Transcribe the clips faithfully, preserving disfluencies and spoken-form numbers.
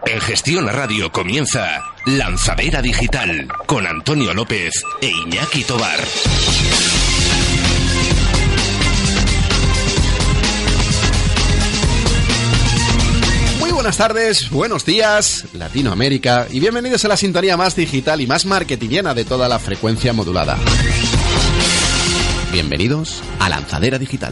En Gestión a Radio comienza Lanzadera Digital con Antonio López e Iñaki Tobar. Muy buenas tardes, buenos días, Latinoamérica, y bienvenidos a la sintonía más digital y más marketingiana de toda la frecuencia modulada. Bienvenidos a Lanzadera Digital.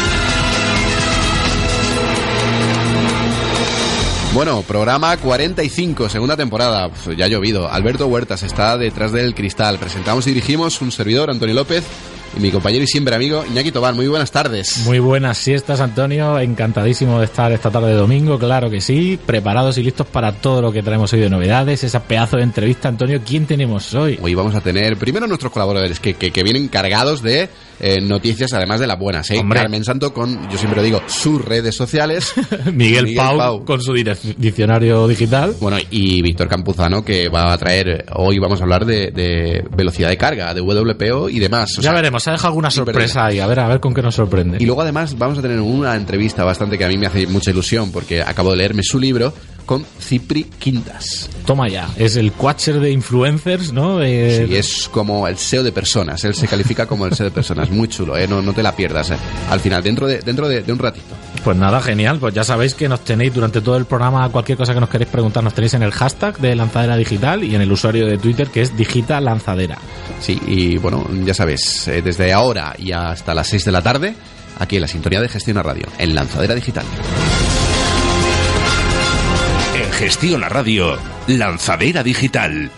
Bueno, programa cuarenta y cinco, segunda temporada. Uf, ya ha llovido. Alberto Huertas está detrás del cristal. Presentamos y dirigimos un servidor, Antonio López, y mi compañero y siempre amigo, Iñaki Tobar. Muy buenas tardes. Muy buenas siestas, Antonio. Encantadísimo de estar esta tarde de domingo, claro que sí. Preparados y listos para todo lo que traemos hoy de novedades. Esa pedazo de entrevista, Antonio. ¿Quién tenemos hoy? Hoy vamos a tener primero nuestros colaboradores que, que, que vienen cargados de eh, noticias, además de las buenas, ¿eh? Hombre. Carmen Santo con, yo siempre lo digo, sus redes sociales. Miguel, Miguel Pau, Pau con su direc- diccionario digital. Bueno, y Víctor Campuzano, que va a traer, hoy vamos a hablar de, de velocidad de carga, de W P O y demás. O ya sea, veremos, ha dejado alguna sorpresa ahí, a ver, a ver con qué nos sorprende. Y luego además vamos a tener una entrevista bastante que a mí me hace mucha ilusión, porque acabo de leerme su libro, con Cipri Quintas. Toma ya, es el Quatcher de influencers, ¿no? De... Sí, es como el S E O de personas, él se califica como el S E O de personas, muy chulo, ¿eh? No, no te la pierdas, ¿eh? Al final, dentro de dentro de, de un ratito. Pues nada, genial, pues ya sabéis que nos tenéis durante todo el programa, cualquier cosa que nos queréis preguntar, nos tenéis en el hashtag de Lanzadera Digital y en el usuario de Twitter, que es Digita Lanzadera. Sí, y bueno, ya sabes, eh, desde ahora y hasta las seis de la tarde, aquí en la sintonía de Gestión a Radio, en Lanzadera Digital. En Gestión a Radio, Lanzadera Digital.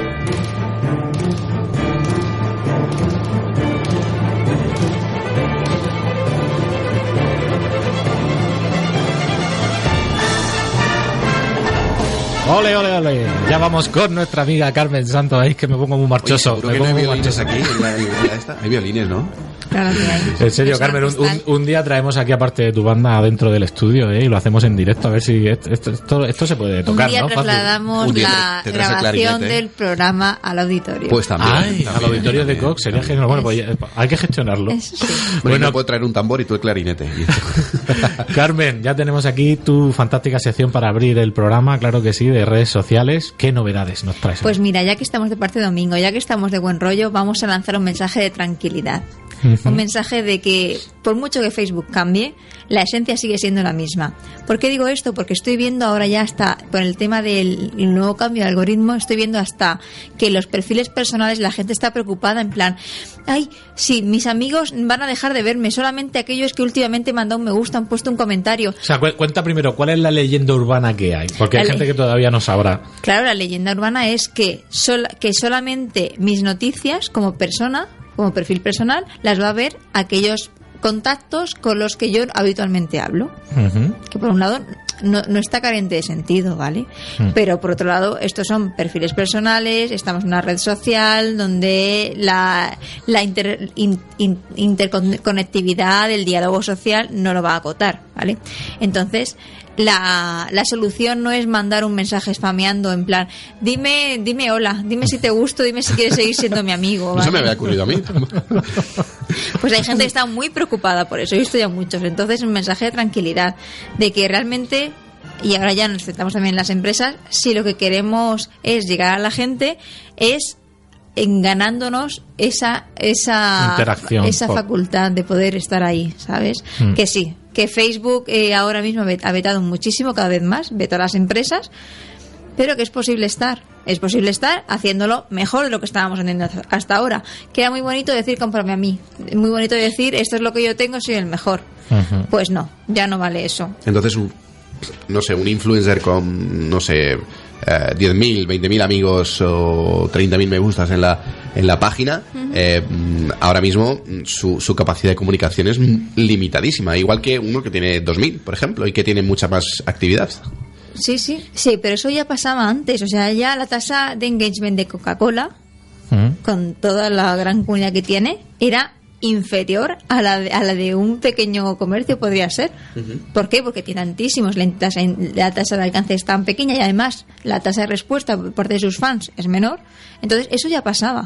Ole, ole, ole. Ya vamos con nuestra amiga Carmen Santo. Veis que me pongo muy marchoso. Oye, me que pongo no hay muy violines marchoso. aquí en la librería esta. Hay violines, ¿no? Claro que hay. En serio, Es Carmen, un, orquestal. un, un día traemos aquí aparte de tu banda dentro del estudio, ¿eh? Y lo hacemos en directo a ver si esto, esto, esto, esto se puede tocar, Un día ¿no? Fácil. trasladamos Un día la te- te traes el grabación clarinete. del programa al auditorio. Pues también. Ay, también, al auditorio de también. Cox sería genial. Bueno, pues ya- hay que gestionarlo. Eso sí. Bueno, Bueno, yo puedo traer un tambor y tú el clarinete. Carmen, ya tenemos aquí tu fantástica sección para abrir el programa, claro que sí, de redes sociales. ¿Qué novedades nos traes? Pues mira, ya que estamos de parte domingo, ya que estamos de buen rollo, vamos a lanzar un mensaje de tranquilidad. Ujú. Un mensaje de que, por mucho que Facebook cambie, la esencia sigue siendo la misma. ¿Por qué digo esto? Porque estoy viendo ahora ya hasta, con el tema del nuevo cambio de algoritmo, estoy viendo hasta que los perfiles personales, la gente está preocupada en plan, ay, sí, mis amigos van a dejar de verme, solamente aquellos que últimamente me han dado un me gusta, han puesto un comentario. O sea, cu- cuenta primero, ¿cuál es la leyenda urbana que hay? Porque hay La gente le- que todavía no sabrá. Claro, la leyenda urbana es que, sol- que solamente mis noticias como persona, como perfil personal, las va a ver aquellos contactos con los que yo habitualmente hablo. Ujú. Que por un lado no, no está carente de sentido, ¿vale? Mm. Pero por otro lado, estos son perfiles personales, estamos en una red social donde la, la inter- in- in- interconectividad, el diálogo social no lo va a acotar, ¿vale? Entonces, la, la solución no es mandar un mensaje spameando en plan, dime, dime hola, dime si te gusto, dime si quieres seguir siendo mi amigo, No se me ¿vale? había ocurrido a mí. Pues hay gente que está muy preocupada por eso, he visto ya muchos. Entonces, un mensaje de tranquilidad, de que realmente, y ahora ya nos enfrentamos también en las empresas, si lo que queremos es llegar a la gente, es en ganándonos esa esa Interacción. esa Por- facultad de poder estar ahí, ¿sabes? Mm. Que sí, que Facebook eh, ahora mismo vet- ha vetado muchísimo, cada vez más, veta a las empresas, pero que es posible estar. Es posible estar haciéndolo mejor de lo que estábamos haciendo hasta ahora. Que era muy bonito decir, cómprame a mí. Muy bonito decir, esto es lo que yo tengo, soy el mejor. Ujú. Pues no, ya no vale eso. Entonces, un, no sé, un influencer con, no sé, eh, diez mil, veinte mil amigos o treinta mil me gustas en la, en la página, eh, mm, ahora mismo mm, su, su capacidad de comunicación es mm, limitadísima. Igual que uno que tiene dos mil, por ejemplo, y que tiene mucha más actividad. Sí, sí, sí, pero eso ya pasaba antes. O sea, ya la tasa de engagement de Coca-Cola, Ujú. con toda la gran comunidad que tiene, era inferior a la de, a la de un pequeño comercio, podría ser. ¿Por qué? Porque tiene tantísimos, la tasa, la tasa de alcance es tan pequeña y además la tasa de respuesta por parte de sus fans es menor. Entonces, eso ya pasaba.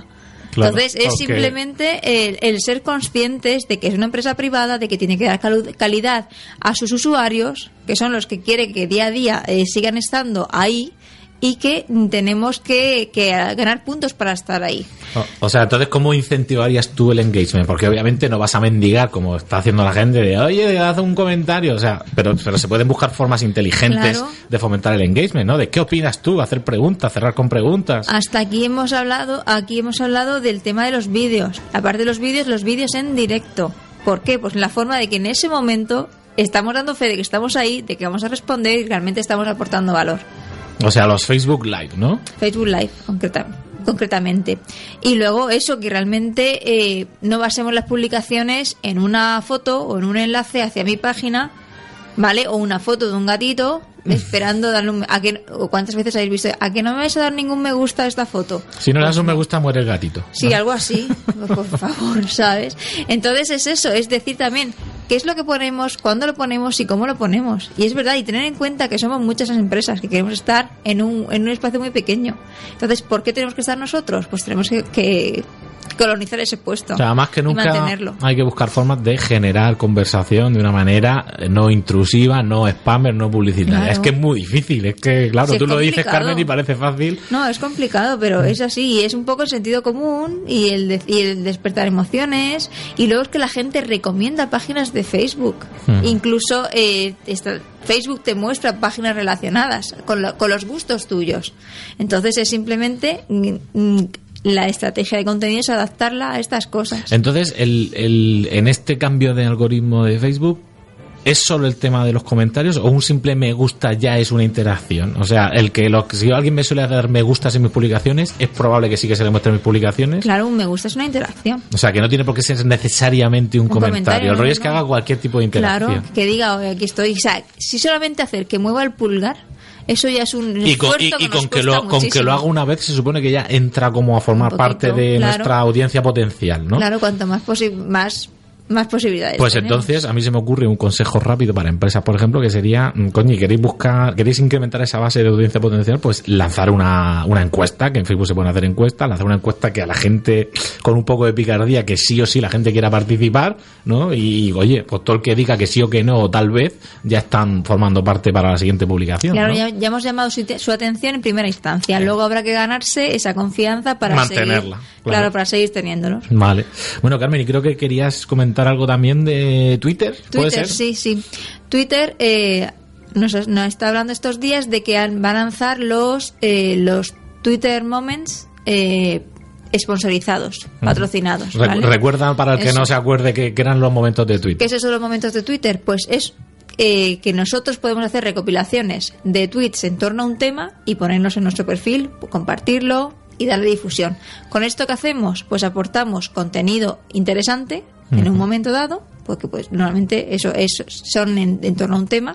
Claro, Entonces es okay. simplemente el, el ser conscientes de que es una empresa privada, de que tiene que dar calu- calidad a sus usuarios, que son los que quiere que día a día eh, sigan estando ahí, y que tenemos que, que ganar puntos para estar ahí. O, o sea, entonces, ¿cómo incentivarías tú el engagement? Porque obviamente no vas a mendigar como está haciendo la gente de, oye, haz un comentario, o sea, pero, pero se pueden buscar formas inteligentes Claro. de fomentar el engagement, ¿no? ¿De qué opinas tú? Hacer preguntas, cerrar con preguntas. Hasta aquí hemos hablado, aquí hemos hablado del tema de los vídeos. Aparte de los vídeos, los vídeos en directo. ¿Por qué? Pues la forma de que en ese momento estamos dando fe de que estamos ahí, de que vamos a responder y realmente estamos aportando valor. O sea, los Facebook Live, ¿no? Facebook Live, concreta, concretamente. Y luego eso, que realmente eh, no basemos las publicaciones en una foto o en un enlace hacia mi página, ¿vale? O una foto de un gatito esperando darle un... A que, o ¿cuántas veces habéis visto? ¿A que no me vais a dar ningún me gusta a esta foto? Si no le das Pues un me gusta, muere el gatito. Sí, ¿no? algo así, por favor, ¿sabes? Entonces es eso, es decir también qué es lo que ponemos, cuándo lo ponemos y cómo lo ponemos. Y es verdad, y tener en cuenta que somos muchas las empresas que queremos estar en un, en un espacio muy pequeño. Entonces, ¿por qué tenemos que estar nosotros? Pues tenemos que, que colonizar ese puesto. O sea, más que y nunca mantenerlo. hay que buscar formas de generar conversación de una manera no intrusiva, no spammer, no publicitaria. Claro. Es que es muy difícil, es que, claro, Sí, es tú lo dices, complicado. Carmen, y parece fácil. No, es complicado, pero es así, y es un poco el sentido común y el, de- y el despertar emociones, y luego es que la gente recomienda páginas de Facebook. Hmm. Incluso eh, esta- Facebook te muestra páginas relacionadas con, lo- con los gustos tuyos. Entonces es simplemente mm, mm, la estrategia de contenido es adaptarla a estas cosas. Entonces, el, el, en este cambio de algoritmo de Facebook, ¿es solo el tema de los comentarios o un simple me gusta ya es una interacción? O sea, el que lo, si alguien me suele dar me gustas en mis publicaciones, es probable que sí que se le muestren mis publicaciones. Claro, un me gusta es una interacción. O sea, que no tiene por qué ser necesariamente un, Un comentario. comentario, El rollo no, es que no. haga cualquier tipo de interacción. Claro, que diga, oye, aquí estoy. O sea, si solamente hacer que mueva el pulgar, eso ya es un Y con, y, esfuerzo y que nos con, que cuesta lo, con que muchísimo. lo haga una vez se supone que ya entra como a formar Un poquito, parte de claro. nuestra audiencia potencial, ¿no? Claro, cuanto más posi- más más posibilidades Pues tenemos. entonces a mí se me ocurre un consejo rápido para empresas, por ejemplo, que sería, mm, coño, y queréis buscar, queréis incrementar esa base de audiencia potencial, pues lanzar una, una encuesta, que en Facebook se pueden hacer encuestas, lanzar una encuesta que a la gente, con un poco de picardía, que sí o sí la gente quiera participar, ¿no? Y, oye, pues todo el que diga que sí o que no, o tal vez, ya están formando parte para la siguiente publicación, Claro, ¿no? ya, ya hemos llamado su, su atención en primera instancia. Luego habrá que ganarse esa confianza para Mantenerla, seguir, claro. claro, para seguir teniéndolos. Vale. Bueno, Carmen, y creo que querías comentar algo también de Twitter, ¿puede Twitter, ser? sí, sí. Twitter eh, nos, nos está hablando estos días de que han- va a lanzar los eh, los Twitter Moments eh, sponsorizados, patrocinados. Re- ¿vale? Recuerda, para el que Eso. no se acuerde, que, que eran los momentos de Twitter. ¿Qué es eso de los momentos de Twitter? Pues es eh, que nosotros podemos hacer recopilaciones de tweets en torno a un tema y ponernos en nuestro perfil, compartirlo y darle difusión. ¿Con esto qué hacemos? Pues aportamos contenido interesante en un momento dado, porque pues normalmente eso, eso son en, en torno a un tema,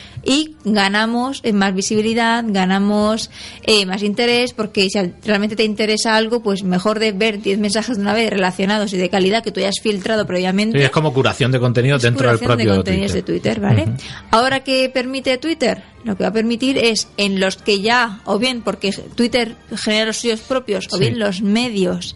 y ganamos eh, más visibilidad, ganamos eh, más interés, porque si al- realmente te interesa algo, pues mejor de ver diez mensajes de una vez relacionados y de calidad que tú hayas filtrado previamente. Sí, es como curación de contenido Es dentro del curación propio de contenidos Twitter. de Twitter, ¿vale? Ujú. Ahora, ¿qué permite Twitter? Lo que va a permitir es en los que ya, o bien porque Twitter genera los suyos propios, o Sí. bien los medios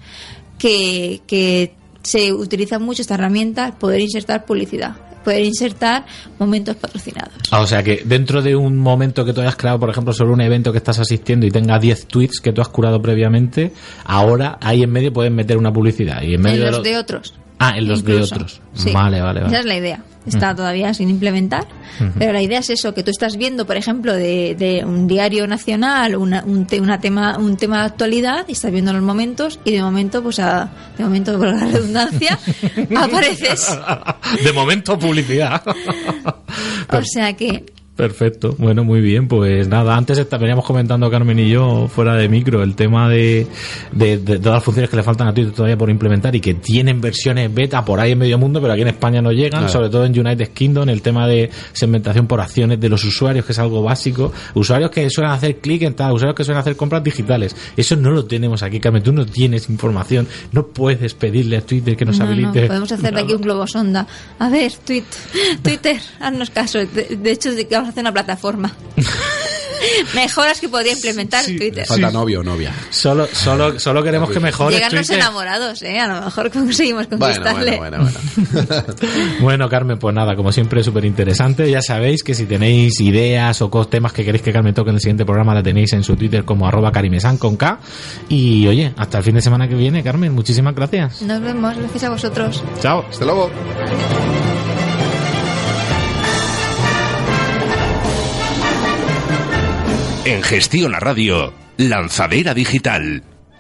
que, que se utilizan mucho esta herramienta, poder insertar publicidad, poder insertar momentos patrocinados. Ah, o sea que dentro de un momento que tú hayas creado, por ejemplo, sobre un evento que estás asistiendo y tenga diez tweets que tú has curado previamente, ahora ahí en medio puedes meter una publicidad. Y en medio En de los lo- de otros. Ah, en los Incluso. de otros. Sí. Vale, vale, vale. Esa es la idea. Está todavía sin implementar, pero la idea es eso, que tú estás viendo, por ejemplo, de, de un diario nacional, una, un, te- una tema, un tema de actualidad, y estás viendo los momentos, y de momento, pues a, de momento, por la redundancia, apareces. De momento, publicidad. O sea que, Perfecto, bueno, muy bien, pues nada, antes está- veníamos comentando Carmen y yo fuera de micro el tema de, de, de todas las funciones que le faltan a Twitter todavía por implementar y que tienen versiones beta por ahí en medio mundo, pero aquí en España no llegan, Claro. sobre todo en United Kingdom, el tema de segmentación por acciones de los usuarios, que es algo básico, usuarios que suelen hacer clic en tal, usuarios que suelen hacer compras digitales, eso no lo tenemos aquí, Carmen, tú no tienes información, no puedes pedirle a Twitter que nos no, no, habilite. podemos hacer de aquí un globo sonda. A ver, tweet, Twitter, haznos caso. De, de hecho, de que vamos a hacer una plataforma. Mejoras que podría implementar Sí, Twitter. Falta novio o novia. Solo, solo, solo queremos que mejore Llegarnos Twitter. enamorados, ¿eh? A lo mejor conseguimos Bueno, conquistarle. bueno, bueno, bueno. Bueno, Carmen, pues nada, como siempre, súper interesante. Ya sabéis que si tenéis ideas o cos- temas que queréis que Carmen toque en el siguiente programa, la tenéis en su Twitter como arroba carimesan con K. Y oye, hasta el fin de semana que viene, Carmen, muchísimas gracias. Nos vemos, gracias a vosotros. Chao. Hasta luego. En Gestión a Radio, Lanzadera Digital.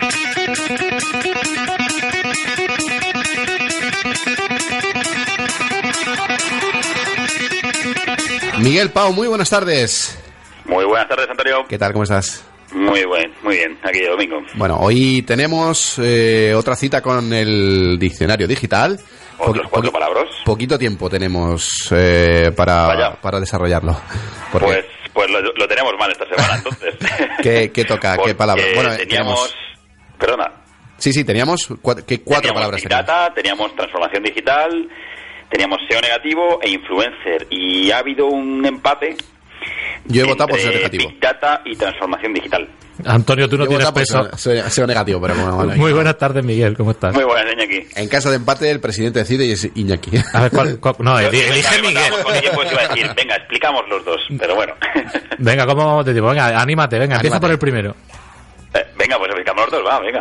Miguel Pau, muy buenas tardes. Muy buenas tardes, Antonio. ¿Qué tal? ¿Cómo estás? Muy buen, muy bien, aquí de domingo. Bueno, hoy tenemos eh, otra cita con el diccionario digital. Otros Poqui- cuatro poqui- palabras. Poquito tiempo tenemos eh, para, Vaya. para desarrollarlo. Porque, Pues, pues lo, lo tenemos mal esta semana, entonces. ¿Qué, qué toca? ¿Qué Porque palabra? Bueno, eh, teníamos... Perdona. Sí, sí, teníamos cuatro, ¿qué cuatro teníamos palabras Big teníamos? Data, teníamos transformación digital, teníamos S E O negativo e influencer. Y ha habido un empate. Yo he votado por entre ser negativo. Big Data y transformación digital. Antonio, tú no Yo he tienes votado por peso. ser- ser negativo, pero bueno, bueno, Muy buenas tardes, Miguel, ¿cómo estás? Muy buenas, Iñaki. En caso de empate, el presidente decide y es Iñaki. A ver, ¿cuál, cuál- no, Yo- elige, yo elige pensaba que Miguel. contábamos con ello, pues iba a decir, venga, explicamos los dos, pero bueno. Venga, ¿cómo te digo? Venga, anímate, venga, empieza Anímate. por el primero. Eh, venga, pues explicamos los dos, va, venga.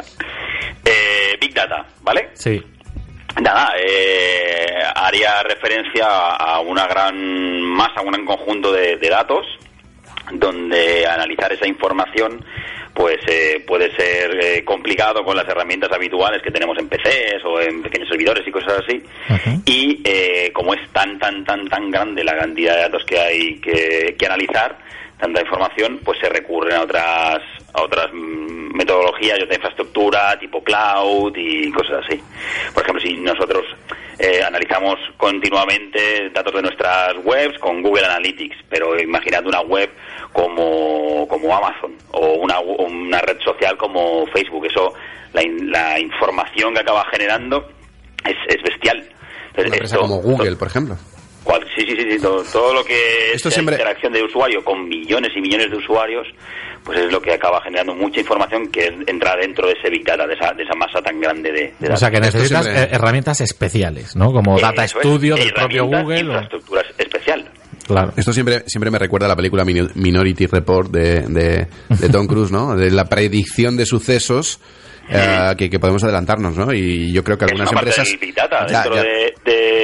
Eh, Big Data, ¿vale? Sí. Nada, eh, haría referencia a una gran masa, un gran conjunto de, de datos, donde analizar esa información pues eh, puede ser eh, complicado con las herramientas habituales que tenemos en P Cs o en pequeños servidores y cosas así. Ujú. Y eh, como es tan, tan, tan, tan grande la cantidad de datos que hay que, que analizar, tanta información, pues se recurren a otras a otras mm, metodologías de infraestructura, tipo cloud y cosas así. Por ejemplo, si nosotros eh, analizamos continuamente datos de nuestras webs con Google Analytics, pero imaginad una web como, como Amazon o una, una red social como Facebook, eso, la, in- la información que acaba generando es, es bestial. Entonces, Una empresa esto- como Google, por ejemplo. Cual- Sí, sí, sí, sí, todo, todo lo que Esto es siempre- la interacción de usuario con millones y millones de usuarios, pues es lo que acaba generando mucha información que es- entra dentro de ese Big Data, de esa, de esa masa tan grande de, de O datos. sea, que Esto necesitas siempre- eh, herramientas especiales, ¿no? Como Data Eso es, Studio del propio herramientas, Google. o- infraestructura especial. Claro. Esto siempre siempre me recuerda a la película Mino- Minority Report de, de, de Tom Cruise, ¿no? De la predicción de sucesos eh, que, que podemos adelantarnos, ¿no? Y yo creo que Es algunas una parte empresas... del Big Data. Ya, Dentro ya. De,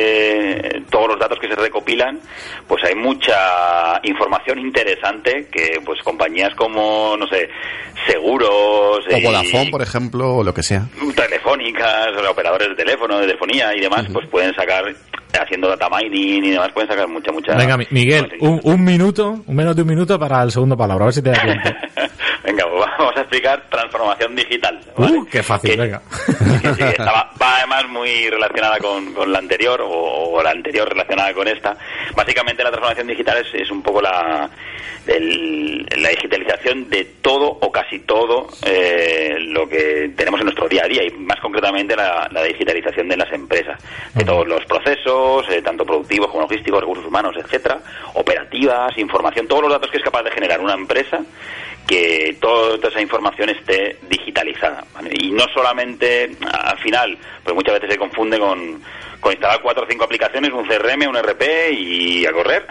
de todos los datos que se recopilan, pues hay mucha información interesante que pues compañías como, no sé, seguros... O y- Vodafone, por ejemplo, o lo que sea. telefónicas, o operadores de teléfono, de telefonía y demás, pues pueden sacar, haciendo data mining y demás, pueden sacar mucha, mucha... Venga, Mi- Miguel, un, un minuto, un menos de un minuto para el segundo palabra, a ver si te da tiempo. Venga, pues vamos a explicar transformación digital. ¿vale? Uh, qué fácil, Que- venga. que sí, estaba- va además muy relacionada con, con la anterior, o, o la anterior relacionada con esta. Básicamente la transformación digital es, es un poco la, el- la digitalización de todo o casi todo eh, lo que tenemos en nuestro día a día, y más concretamente la, la digitalización de las empresas, de todos los procesos, eh, tanto productivos como logísticos, recursos humanos, etcétera, operativas, información, todos los datos que es capaz de generar una empresa, que todo- toda esa información esté digitalizada, ¿vale? Y no solamente al final, pues muchas veces se confunde con, con instalar cuatro o cinco aplicaciones, un C R M, un E R P y a correr,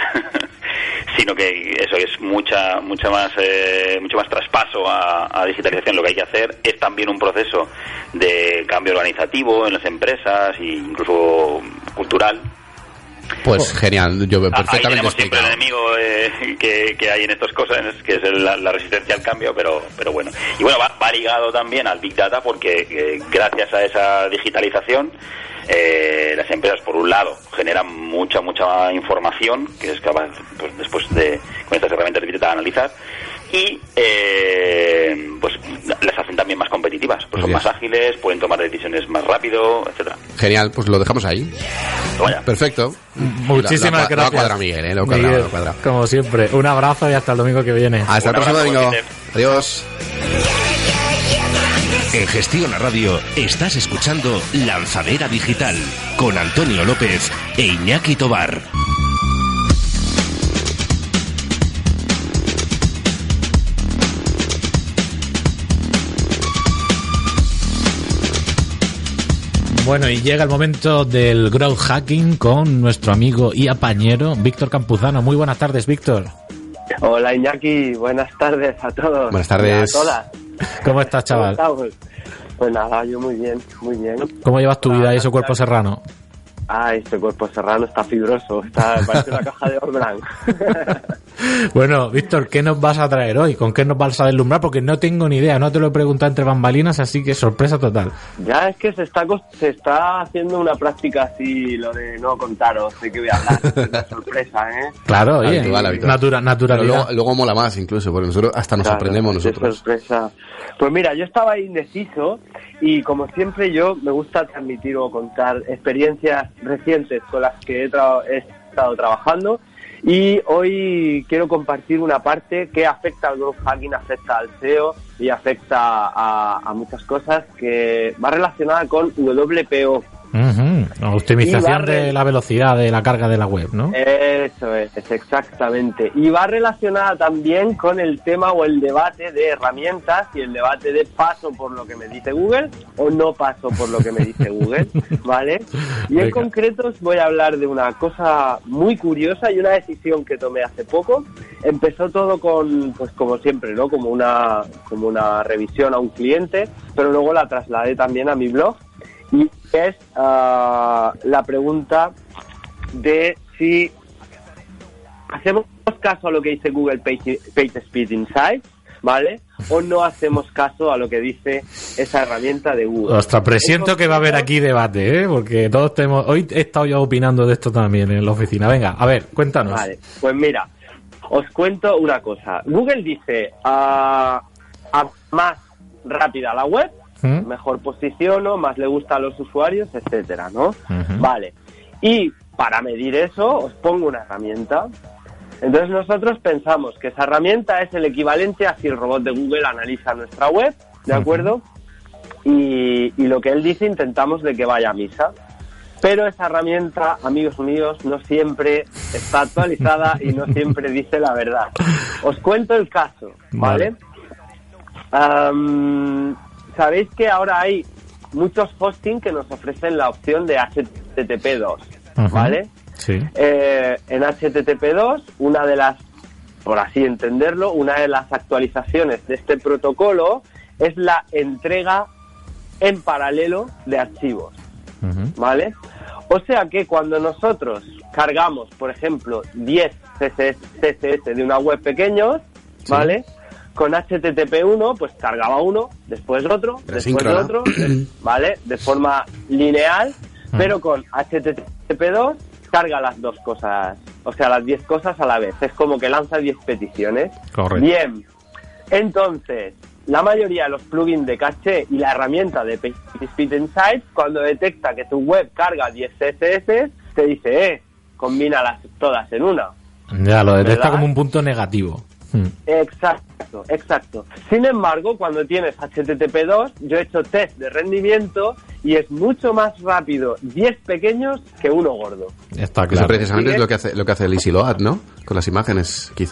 sino que eso es mucha mucha más eh, mucho más traspaso a, a digitalización. Lo que hay que hacer es también un proceso de cambio organizativo en las empresas e incluso cultural. Pues genial, yo Ahí perfectamente tenemos siempre el explicado. enemigo eh, que, que hay en estas cosas, que es el- la, la resistencia al cambio, pero pero bueno. Y bueno, va, va ligado también al Big Data porque eh, gracias a esa digitalización, eh, las empresas, por un lado, generan mucha, mucha información, que es capaz, pues, después de, con estas herramientas de Big Data, de analizar, y eh, pues las hacen también más competitivas, pues son Así es. más ágiles, pueden tomar decisiones más rápido, etcétera. Genial, pues lo dejamos ahí. Vaya. Perfecto. Muchísimas Lo- lo- lo ha gracias. cuadrado Miguel, ¿eh? Lo ha cuadrado, Miguel, lo ha cuadrado. como siempre, un abrazo y hasta el domingo que viene. Hasta el Un próximo abrazo, domingo. Vicente. Adiós. En Gestión a Radio estás escuchando Lanzadera Digital con Antonio López e Iñaki Tobar. Bueno, y llega el momento del growth hacking con nuestro amigo y apañero Víctor Campuzano. Muy buenas tardes, Víctor. Hola, Iñaki, buenas tardes a todos. Buenas tardes. A todas. ¿Cómo estás, chaval? ¿Cómo estamos? Pues nada, yo muy bien, muy bien. ¿Cómo llevas tu vida y ese cuerpo serrano? Ah, este cuerpo serrano está fibroso, está, parece una caja de Orbrand. Bueno, Víctor, ¿qué nos vas a traer hoy? ¿Con qué nos vas a deslumbrar? Porque no tengo ni idea, no te lo he preguntado entre bambalinas, así que sorpresa total. Ya es que se está se está haciendo una práctica así, lo de no contaros de qué voy a hablar, es una sorpresa, ¿eh? Claro, oye, Habitual, habitual. natura, naturalidad. Luego, luego mola más incluso, porque nosotros hasta nos Claro, sorprendemos qué nosotros. sorpresa. Pues mira, yo estaba indeciso y como siempre yo me gusta transmitir o contar experiencias recientes con las que he, tra- he estado trabajando, y hoy quiero compartir una parte que afecta al growth hacking, afecta al S E O y afecta a, a muchas cosas, que va relacionada con W P O. Uh-huh. Optimización re- de la velocidad de la carga de la web, ¿no? Eso es, es exactamente. Y va relacionada también con el tema o el debate de herramientas y el debate de paso por lo que me dice Google o no paso por lo que me dice Google, ¿vale? Y en Venga. concreto os voy a hablar de una cosa muy curiosa y una decisión que tomé hace poco. Empezó todo con, pues como siempre, ¿no? Como una, como una revisión a un cliente, pero luego la trasladé también a mi blog. Y es uh, la pregunta de si hacemos caso a lo que dice Google Page, Page Speed Insights, ¿vale? O no hacemos caso a lo que dice esa herramienta de Google. Ostras, presiento que va a haber aquí debate, ¿eh? Porque todos tenemos... Hoy he estado yo opinando de esto también en la oficina. Venga, a ver, cuéntanos. Vale, pues mira, os cuento una cosa. Google dice, uh, a más rápida la web, ¿Mm? mejor posiciono, más le gusta a los usuarios, etcétera, ¿no? Uh-huh. Vale. Y para medir eso, os pongo una herramienta. Entonces nosotros pensamos que esa herramienta es el equivalente a si el robot de Google analiza nuestra web, ¿de Uh-huh. acuerdo? Y, y lo que él dice intentamos de que vaya a misa. Pero esa herramienta, amigos míos, no siempre está actualizada y no siempre dice la verdad. Os cuento el caso, ¿vale? Vale. Um, Sabéis que ahora hay muchos hosting que nos ofrecen la opción de H T T P dos, Ujú. ¿vale? Sí. Eh, en H T T P dos, una de las, por así entenderlo, una de las actualizaciones de este protocolo es la entrega en paralelo de archivos, Uh-huh. ¿vale? O sea que cuando nosotros cargamos, por ejemplo, diez C S S de una web pequeños, ¿vale? Sí. Con H T T P uno, pues cargaba uno, después otro, Pero después síncrona. otro, ¿vale? De forma lineal, Mm. pero con H T T P dos carga las dos cosas, o sea, las diez cosas a la vez. Es como que lanza diez peticiones. Correcto. Bien, entonces, la mayoría de los plugins de caché y la herramienta de PageSpeed Insights, cuando detecta que tu web carga diez C S S, te dice, eh, combínalas todas en una. Ya, lo detecta ¿Verdad? como un punto negativo. Hmm. Exacto, exacto. Sin embargo, cuando tienes H T T P dos, yo he hecho test de rendimiento y es mucho más rápido diez pequeños que uno gordo. Está Eso claro. precisamente ¿Sigue? es lo que hace lo que hace el Easy Load, ¿no? Con las imágenes, quizá.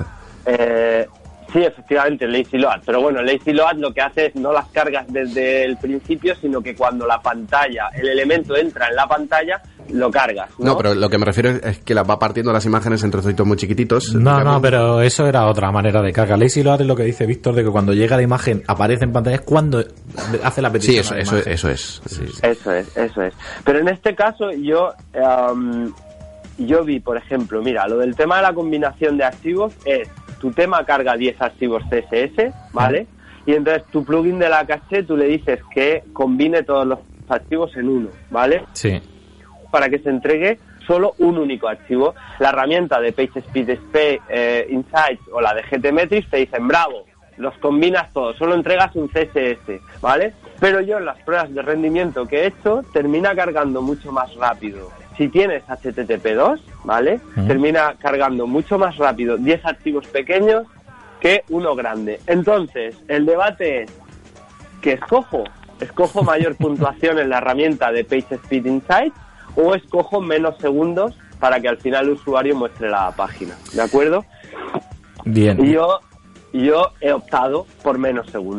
Eh, sí, efectivamente, Lazy Load. Pero bueno, Lazy Load lo que hace es no las cargas desde el principio, sino que cuando la pantalla, el elemento entra en la pantalla, lo cargas, ¿no? No, pero lo que me refiero es que las va partiendo las imágenes en trocitos muy chiquititos. No, digamos. no, pero eso era otra manera de carga. Lazy Load es lo que dice Víctor, de que cuando llega la imagen, aparece en pantalla, es cuando hace la petición. Sí, eso, a la eso, imagen. eso es. Sí, sí. Eso es, eso es. Pero en este caso yo um, yo vi, por ejemplo, mira, lo del tema de la combinación de archivos es, tu tema carga diez archivos C S S, ¿vale? Y entonces tu plugin de la caché, tú le dices que combine todos los archivos en uno, ¿vale? Sí. Para que se entregue solo un único archivo. La herramienta de PageSpeed Spe- eh, Insights o la de GTmetrix te dicen, bravo, los combinas todos, solo entregas un C S S, ¿vale? Pero yo en las pruebas de rendimiento que he hecho, termina cargando mucho más rápido. Si tienes H T T P dos, ¿vale? Uh-huh. Termina cargando mucho más rápido diez archivos pequeños que uno grande. Entonces, el debate es, ¿qué escojo? ¿Escojo mayor puntuación en la herramienta de PageSpeed Insights o escojo menos segundos para que al final el usuario muestre la página? ¿De acuerdo? Bien. Y yo, yo he optado por menos segundos.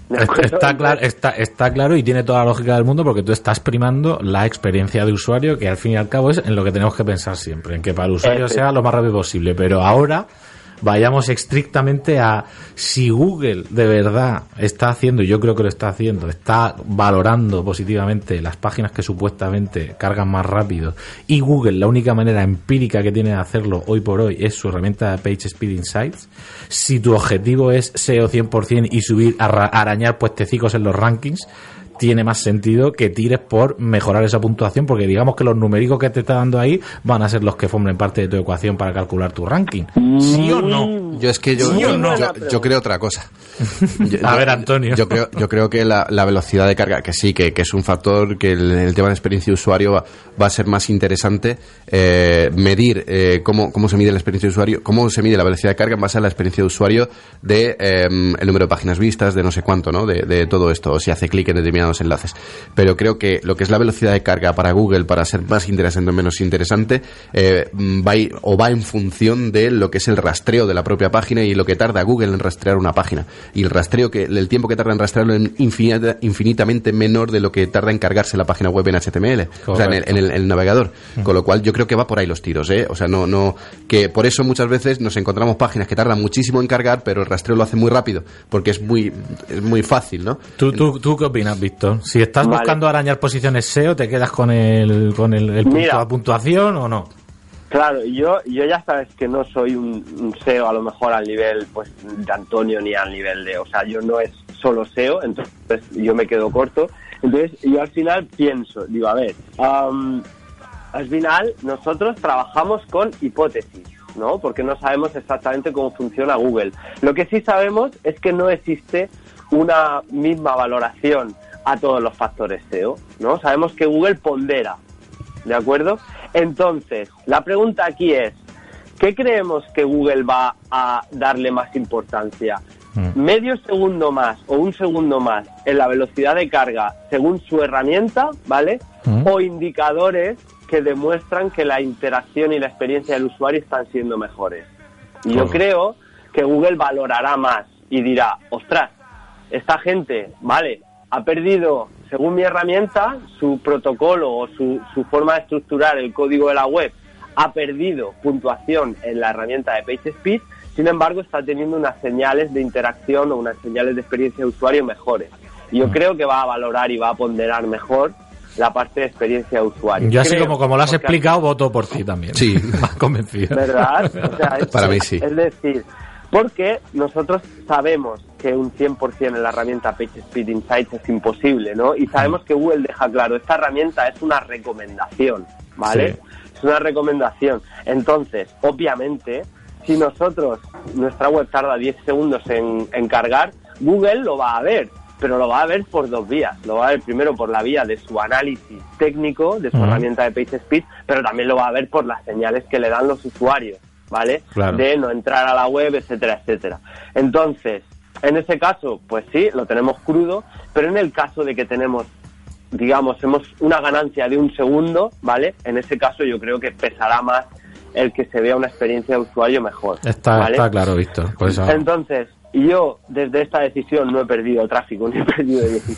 Está claro, está, está claro y tiene toda la lógica del mundo, porque tú estás primando la experiencia de usuario, que al fin y al cabo es en lo que tenemos que pensar siempre, en que para el usuario sea lo más rápido posible. Pero ahora vayamos estrictamente a si Google de verdad está haciendo, y yo creo que lo está haciendo, está valorando positivamente las páginas que supuestamente cargan más rápido, y Google la única manera empírica que tiene de hacerlo hoy por hoy es su herramienta de PageSpeed Insights. Si tu objetivo es S E O cien por ciento y subir, arra- arañar puestecicos en los rankings, tiene más sentido que tires por mejorar esa puntuación, porque digamos que los numéricos que te está dando ahí van a ser los que formen parte de tu ecuación para calcular tu ranking. ¿Sí o no? Yo es que yo, ¿Sí yo, o no? yo, yo creo otra cosa. Yo, A yo- ver, Antonio. Yo creo, yo creo que la, la velocidad de carga, que sí, que, que es un factor que el, el tema de experiencia de usuario va, va a ser más interesante. Eh, medir eh, cómo, cómo se mide la experiencia de usuario, cómo se mide la velocidad de carga en base a la experiencia de usuario de eh, el número de páginas vistas, de no sé cuánto, ¿no? De, de todo esto, o si hace clic en determinados enlaces. Pero creo que lo que es la velocidad de carga para Google, para ser más interesante o menos interesante, eh, va a ir, o va en función de lo que es el rastreo de la propia página y lo que tarda Google en rastrear una página. Y el rastreo, que el tiempo que tarda en rastrearlo es infinita, infinitamente menor de lo que tarda en cargarse la página web en H T M L, o sea, en el, en el, el navegador. Mm. Con lo cual yo creo que va por ahí los tiros, ¿eh? O sea, no, no, que por eso muchas veces nos encontramos páginas que tardan muchísimo en cargar, pero el rastreo lo hace muy rápido, porque es muy, es muy fácil, ¿no? ¿Tú, tú, ¿Tú qué opinas, Víctor? Si estás Vale. buscando arañar posiciones S E O, ¿te quedas con el, con el, el punto, Mira. la puntuación o no? Claro, yo yo ya sabes que no soy un, un S E O a lo mejor al nivel pues de Antonio ni al nivel de, o sea, yo no es solo S E O, entonces yo me quedo corto. Entonces yo al final pienso, digo, a ver, um, al final nosotros trabajamos con hipótesis, ¿no? Porque no sabemos exactamente cómo funciona Google. Lo que sí sabemos es que no existe una misma valoración a todos los factores S E O, ¿no? Sabemos que Google pondera, ¿de acuerdo? Entonces, la pregunta aquí es, ¿qué creemos que Google va a darle más importancia? Mm. ¿Medio segundo más o un segundo más en la velocidad de carga según su herramienta, ¿vale? Mm. ¿O indicadores que demuestran que la interacción y la experiencia del usuario están siendo mejores? Y yo oh. creo que Google valorará más y dirá, ostras, esta gente, ¿vale?, ha perdido, según mi herramienta, su protocolo o su, su forma de estructurar el código de la web, ha perdido puntuación en la herramienta de PageSpeed, sin embargo está teniendo unas señales de interacción o unas señales de experiencia de usuario mejores. Y yo creo que va a valorar y va a ponderar mejor la parte de experiencia de usuario. Yo así creo, como, como lo has explicado, voto por ti también. Sí. Me has convencido. ¿Verdad? O sea, es, para mí sí. Es decir, porque nosotros sabemos que un cien por ciento en la herramienta PageSpeed Insights es imposible, ¿no? Y sabemos que Google deja claro, esta herramienta es una recomendación, ¿vale? Sí. Es una recomendación. Entonces, obviamente, si nosotros, nuestra web tarda diez segundos en, en cargar, Google lo va a ver, pero lo va a ver por dos vías. Lo va a ver primero por la vía de su análisis técnico, de su uh-huh. herramienta de PageSpeed, pero también lo va a ver por las señales que le dan los usuarios, ¿vale? Claro. De no entrar a la web, etcétera, etcétera. Entonces, en ese caso, pues sí, lo tenemos crudo, pero en el caso de que tenemos, digamos, hemos una ganancia de un segundo, ¿vale? En ese caso yo creo que pesará más el que se vea una experiencia de usuario mejor. Está, ¿vale? está claro, Víctor. Pues ahora. Entonces, yo desde esta decisión no he perdido tráfico, ni he perdido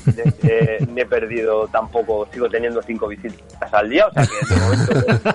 eh, ni he perdido tampoco, sigo teniendo cinco visitas al día, o sea que de momento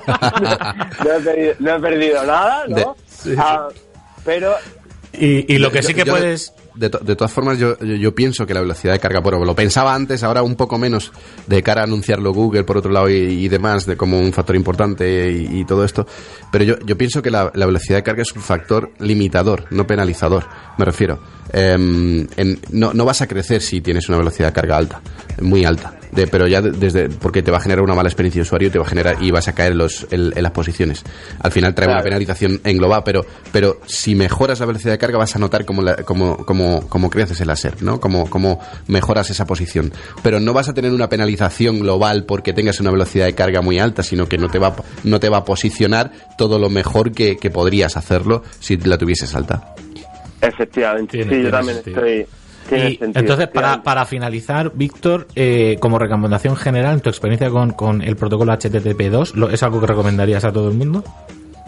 no, no, he, perdido, no he perdido nada, ¿no? De, sí. ah, pero... Y, y lo que sí que yo, puedes... De, to, de todas formas, yo, yo, yo pienso que la velocidad de carga, bueno, lo pensaba antes, ahora un poco menos de cara a anunciarlo Google, por otro lado, y, y demás, de como un factor importante y, y todo esto, pero yo, yo pienso que la, la velocidad de carga es un factor limitador, no penalizador, me refiero. Eh, en, no, no vas a crecer si tienes una velocidad de carga alta, muy alta, de, pero ya desde porque te va a generar una mala experiencia de usuario, te va a generar y vas a caer en, los, en, en las posiciones. Al final trae claro. una penalización englobada, pero, pero si mejoras la velocidad de carga vas a notar como, la, como, como, como creces el láser, ¿no? Como, como mejoras esa posición. Pero no vas a tener una penalización global porque tengas una velocidad de carga muy alta, sino que no te va, no te va a posicionar todo lo mejor que, que podrías hacerlo si la tuvieses alta. Efectivamente, tiene, sí, tiene yo también sentido. estoy... Y entonces, para, para finalizar, Víctor, eh, como recomendación general, en tu experiencia con, con el protocolo H T T P dos, ¿lo, ¿es algo que recomendarías a todo el mundo?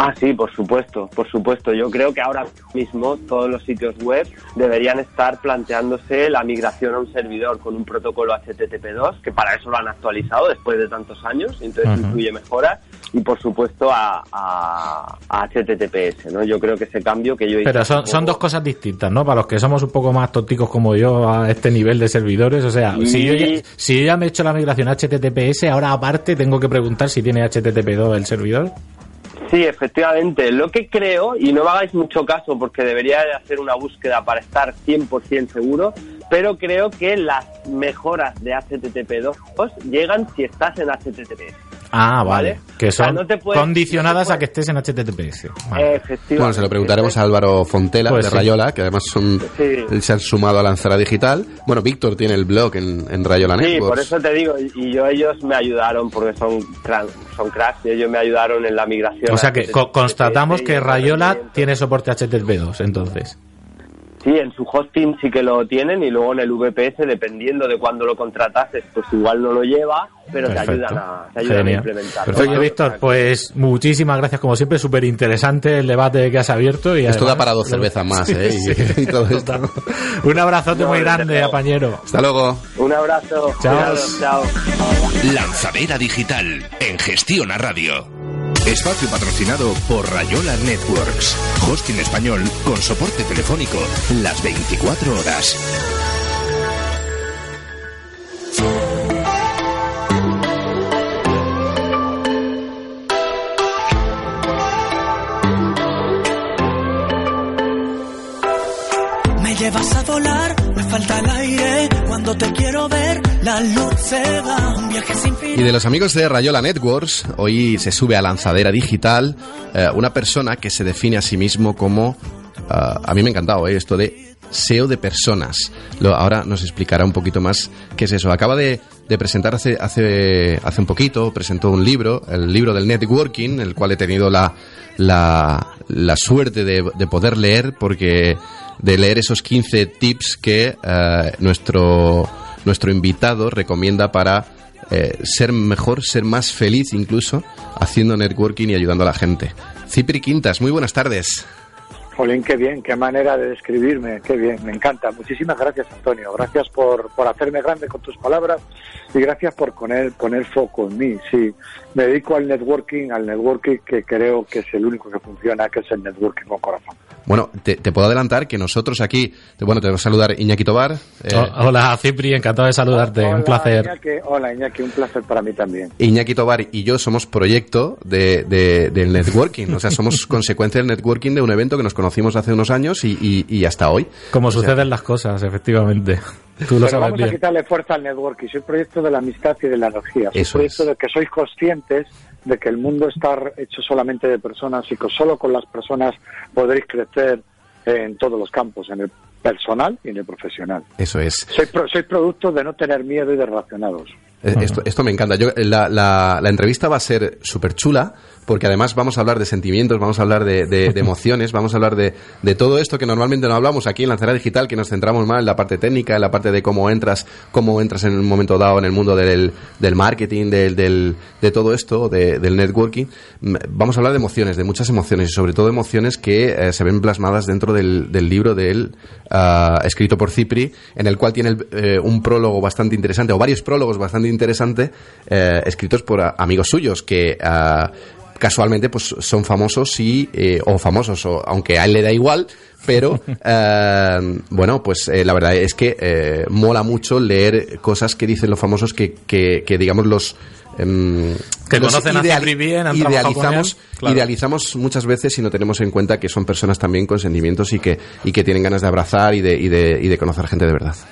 Ah, sí, por supuesto, por supuesto. Yo creo que ahora mismo todos los sitios web deberían estar planteándose la migración a un servidor con un protocolo H T T P dos, que para eso lo han actualizado después de tantos años, entonces uh-huh. incluye mejoras, y por supuesto a, a, a H T T P S, ¿no? Yo creo que ese cambio que yo hice... Pero son, poco... son dos cosas distintas, ¿no? Para los que somos un poco más tonticos como yo a este nivel de servidores, o sea, y... si, yo ya, si yo ya me he hecho la migración a H T T P S, ahora aparte tengo que preguntar si tiene H T T P dos el servidor. Sí, efectivamente. Lo que creo, y no me hagáis mucho caso porque debería de hacer una búsqueda para estar cien por ciento seguro, pero creo que las mejoras de H T T P dos llegan si estás en H T T P S. Ah, vale. ¿Vale? Que son o sea, no te puedes, condicionadas no te puedes... a que estés en H T T P S. Vale. Efectivamente. Bueno, se lo preguntaremos a Álvaro Fontela, pues de sí. Rayola, que además son sí. se han sumado a Lanzadera Digital. Bueno, Víctor tiene el blog en, en Rayola sí, Networks. Sí, por eso te digo, y yo ellos me ayudaron, porque son, son cracks, y ellos me ayudaron en la migración. O sea que co- constatamos que Rayola tiene soporte H T T P dos, entonces. Sí, en su hosting sí que lo tienen, y luego en el V P S, dependiendo de cuándo lo contratases, pues igual no lo lleva, pero Perfecto. te ayudan a, te ayudan a implementar. Perfecto, Víctor, pues muchísimas gracias como siempre, súper interesante el debate que has abierto. Y esto además, da para dos cervezas más, ¿eh? Sí, y, y todo esto. Un abrazote no, muy grande, no. Apañero. Hasta luego. Un abrazo. Chao. Cuidados, chao. Lanzadera Digital en Gestiona Radio. Espacio patrocinado por Rayola Networks. Hosting español con soporte telefónico las veinticuatro horas. Me llevas a volar, me falta el aire. Cuando te quiero ver, la luz se va. Un viaje sin fin. Y de los amigos de Rayola Networks, hoy se sube a Lanzadera Digital eh, una persona que se define a sí mismo como, uh, a mí me ha encantado eh, esto de S E O de personas. Lo, ahora nos explicará un poquito más qué es eso. Acaba de, de presentar hace, hace, hace un poquito, presentó un libro, el libro del networking, el cual he tenido la, la, la suerte de, de poder leer, porque de leer esos quince tips que uh, nuestro, nuestro invitado recomienda para eh, ser mejor, ser más feliz incluso, haciendo networking y ayudando a la gente. Cipri Quintas, muy buenas tardes. Jolín, qué bien, qué manera de describirme, qué bien, me encanta. Muchísimas gracias, Antonio. Gracias por, por hacerme grande con tus palabras y gracias por poner, poner foco en mí. Sí, me dedico al networking, al networking que creo que es el único que funciona, que es el networking con corazón. Bueno, te, te puedo adelantar que nosotros aquí, bueno, te voy a saludar Iñaki Tobar. Eh, Hola, Cipri, encantado de saludarte, hola, un placer. Iñaki, hola, Iñaki, un placer para mí también. Iñaki Tobar y yo somos proyecto de, de, del networking, o sea, somos consecuencia del networking de un evento que nos conocimos hace unos años y, y, y hasta hoy. Como o suceden sea, las cosas, efectivamente. Tú lo Pero sabes vamos bien. a quitarle fuerza al networking. Soy proyecto de la amistad y de la energía. Soy Eso proyecto es. de que sois conscientes de que el mundo está hecho solamente de personas y que solo con las personas podréis crecer en todos los campos, en el personal y en el profesional. Eso es. Soy, pro, soy producto de no tener miedo y de relacionados. Esto, esto me encanta. Yo, la, la, la entrevista va a ser súper chula, porque además vamos a hablar de sentimientos, vamos a hablar de, de, de emociones, vamos a hablar de, de todo esto que normalmente no hablamos aquí en Lanzadera Digital, que nos centramos más en la parte técnica, en la parte de cómo entras, cómo entras en un momento dado en el mundo del, del marketing, del, del, de todo esto, de, del networking. Vamos a hablar de emociones, de muchas emociones, y sobre todo emociones que eh, se ven plasmadas dentro del, del libro de él, uh, escrito por Cipri, en el cual tiene el, eh, un prólogo bastante interesante, o varios prólogos bastante interesantes, eh, escritos por uh, amigos suyos que uh, casualmente pues son famosos y eh, o famosos o aunque a él le da igual, pero eh, bueno, pues eh, la verdad es que eh, mola mucho leer cosas que dicen los famosos que, que, que digamos los eh, que los conocen ideali- a Cipri bien, han idealizamos, con él, claro. idealizamos muchas veces y no tenemos en cuenta que son personas también con sentimientos y que y que tienen ganas de abrazar y de y de, y de conocer gente de verdad.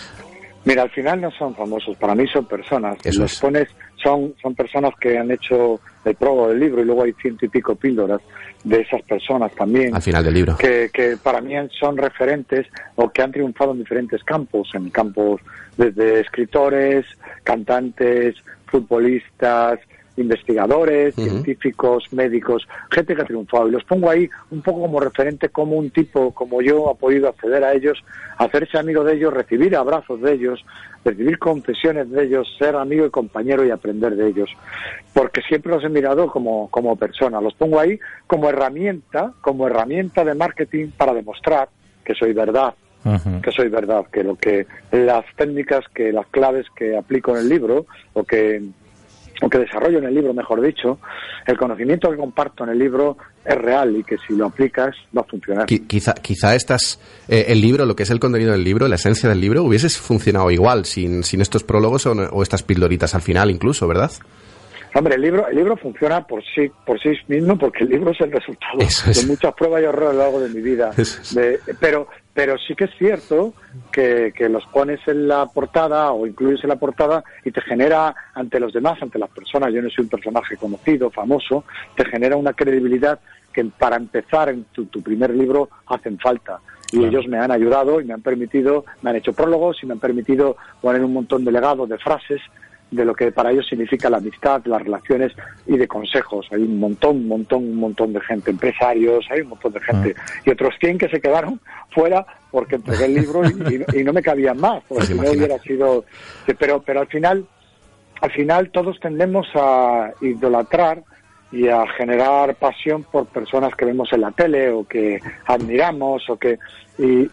Mira, al final no son famosos, para mí son personas. Eso Los es. pones, son, son personas que han hecho el prólogo del libro y luego hay ciento y pico píldoras de esas personas también. Al final del libro. Que, que para mí son referentes o que han triunfado en diferentes campos, en campos desde escritores, cantantes, futbolistas, investigadores, uh-huh. científicos, médicos, gente que ha triunfado, y los pongo ahí un poco como referente, como un tipo como yo ha podido acceder a ellos, hacerse amigo de ellos, recibir abrazos de ellos, recibir confesiones de ellos, ser amigo y compañero y aprender de ellos, porque siempre los he mirado como, como personas, los pongo ahí como herramienta, como herramienta de marketing para demostrar que soy verdad, uh-huh. que soy verdad, que lo que las técnicas, que las claves que aplico en el libro, o que o que desarrollo en el libro, mejor dicho, el conocimiento que comparto en el libro es real y que si lo aplicas va a funcionar. Quizá, quizá estas, eh, el libro, lo que es el contenido del libro, la esencia del libro, hubiese funcionado igual sin, sin estos prólogos o, o estas pildoritas al final incluso, ¿verdad? Hombre, el libro, el libro funciona por sí, por sí mismo, porque el libro es el resultado es. de muchas pruebas y errores a lo largo de mi vida. De, pero, pero sí que es cierto que, que los pones en la portada o incluyes en la portada y te genera ante los demás, ante las personas, yo no soy un personaje conocido, famoso, te genera una credibilidad que para empezar en tu, tu primer libro hacen falta. Y claro. ellos me han ayudado y me han permitido, me han hecho prólogos y me han permitido poner un montón de legados, de frases, de lo que para ellos significa la amistad, las relaciones y de consejos. Hay un montón, un montón, un montón de gente, empresarios, hay un montón de gente. Ah. Y otros cien que se quedaron fuera porque entregué el libro y, y, y no me cabían más, porque si no hubiera sido... Pero, pero al final, al final todos tendemos a idolatrar y a generar pasión por personas que vemos en la tele o que admiramos o que... Y,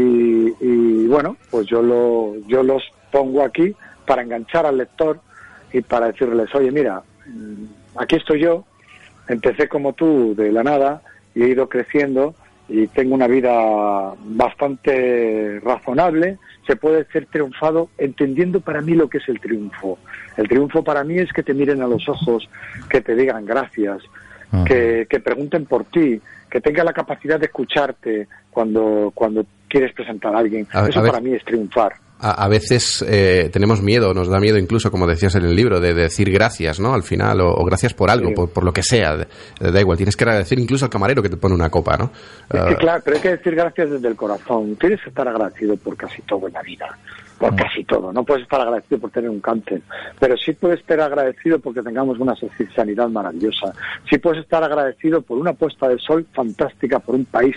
y, y bueno, pues yo lo yo los pongo aquí para enganchar al lector y para decirles, oye, mira, aquí estoy yo, empecé como tú de la nada y he ido creciendo y tengo una vida bastante razonable, se puede ser triunfado entendiendo para mí lo que es el triunfo. El triunfo para mí es que te miren a los ojos, que te digan gracias, uh-huh. que, que pregunten por ti, que tenga la capacidad de escucharte cuando, cuando quieres presentar a alguien. A, Eso a para ver. mí es triunfar. A, a veces eh, tenemos miedo, nos da miedo incluso, como decías en el libro, de, de decir gracias, ¿no? Al final, o, o gracias por algo, sí. por, por lo que sea. De, de, da igual, tienes que agradecer incluso al camarero que te pone una copa, ¿no? Es que, uh, claro, pero hay que decir gracias desde el corazón. Tienes que estar agradecido por casi todo en la vida, por uh. casi todo. No puedes estar agradecido por tener un cáncer, pero sí puedes estar agradecido porque tengamos una sanidad maravillosa. Sí puedes estar agradecido por una puesta de sol fantástica, por un país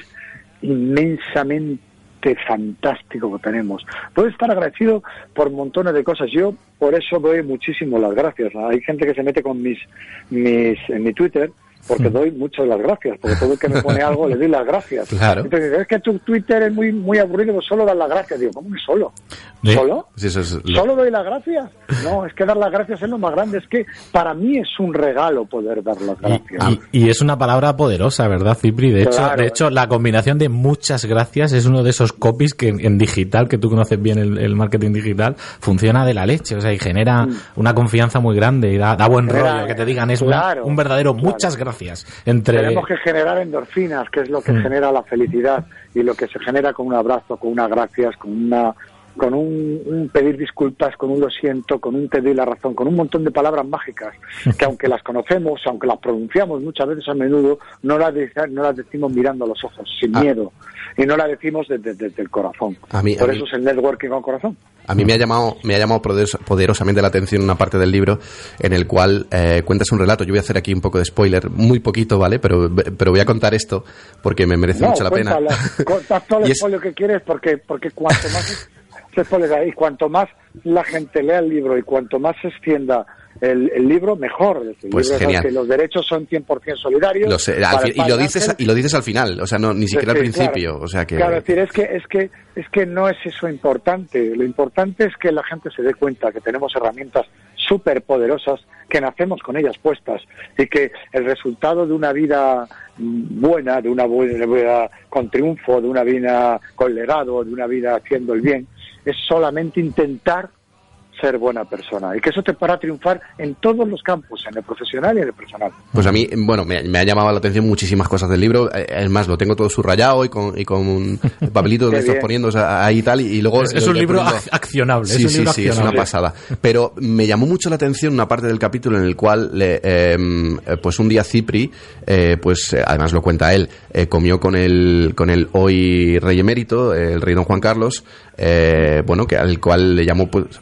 inmensamente fantástico que tenemos. Puedes estar agradecido por montones de cosas. Yo por eso doy muchísimo las gracias. Hay gente que se mete con mis, mis en mi Twitter porque doy muchas las gracias, porque todo el que me pone algo le doy las gracias. Claro. Entonces, es que tu Twitter es muy muy aburrido, solo das las gracias. Digo, ¿cómo que solo? ¿Sí? ¿Solo? Sí, eso es lo... ¿Solo doy las gracias? No, es que dar las gracias es lo más grande. Es que para mí es un regalo poder dar las gracias. Y, y, y es una palabra poderosa, ¿verdad, Cipri? De, claro. hecho, de hecho, la combinación de muchas gracias es uno de esos copies que en, en digital, que tú conoces bien el, el marketing digital, funciona de la leche. O sea, y genera mm. una confianza muy grande y da, da buen genera, rollo que te digan. Es claro, un, un verdadero claro. muchas gracias. Entre... Tenemos que generar endorfinas, que es lo que mm. genera la felicidad y lo que se genera con un abrazo, con unas gracias, con una con un, un pedir disculpas, con un lo siento, con un te doy la razón, con un montón de palabras mágicas que aunque las conocemos, aunque las pronunciamos muchas veces a menudo, no las, de, no las decimos mirando a los ojos, sin ah. miedo, y no las decimos desde, desde el corazón. A mí, Por a eso mí. es el networking con corazón. A mí me ha llamado me ha llamado poderosamente la atención una parte del libro en el cual eh, cuentas un relato. Yo voy a hacer aquí un poco de spoiler, muy poquito, ¿vale? Pero pero voy a contar esto porque me merece no, mucho la pena. Contad todo el spoiler es... que quieres porque porque cuanto más se spoiler ahí, cuanto más la gente lea el libro y cuanto más se extienda el, el libro, mejor. El pues libro genial. Es que los derechos son cien por ciento solidarios. Lo sé, al fin, y lo dices y lo dices al final, o sea, no ni siquiera decir, al principio, claro, o sea que claro, es decir, es que es que es que no es eso importante. Lo importante es que la gente se dé cuenta que tenemos herramientas súper poderosas, que nacemos con ellas puestas y que el resultado de una vida buena, de una buena vida con triunfo, de una vida con legado, de una vida haciendo el bien, es solamente intentar ser buena persona y que eso te para triunfar en todos los campos, en el profesional y en el personal. Pues a mí, bueno, me, me ha llamado la atención muchísimas cosas del libro, es más, lo tengo todo subrayado y con, y con papelitos de estos poniendo ahí y tal, y, y luego... Es, es un libro poniendo... accionable. Sí, es un sí, libro sí, accionable. es una pasada. Pero me llamó mucho la atención una parte del capítulo en el cual, le, eh, pues un día Cipri, eh, pues eh, además lo cuenta él, eh, comió con el, con el hoy rey emérito, el rey don Juan Carlos, eh, bueno, que al cual le llamó pues, poderosamente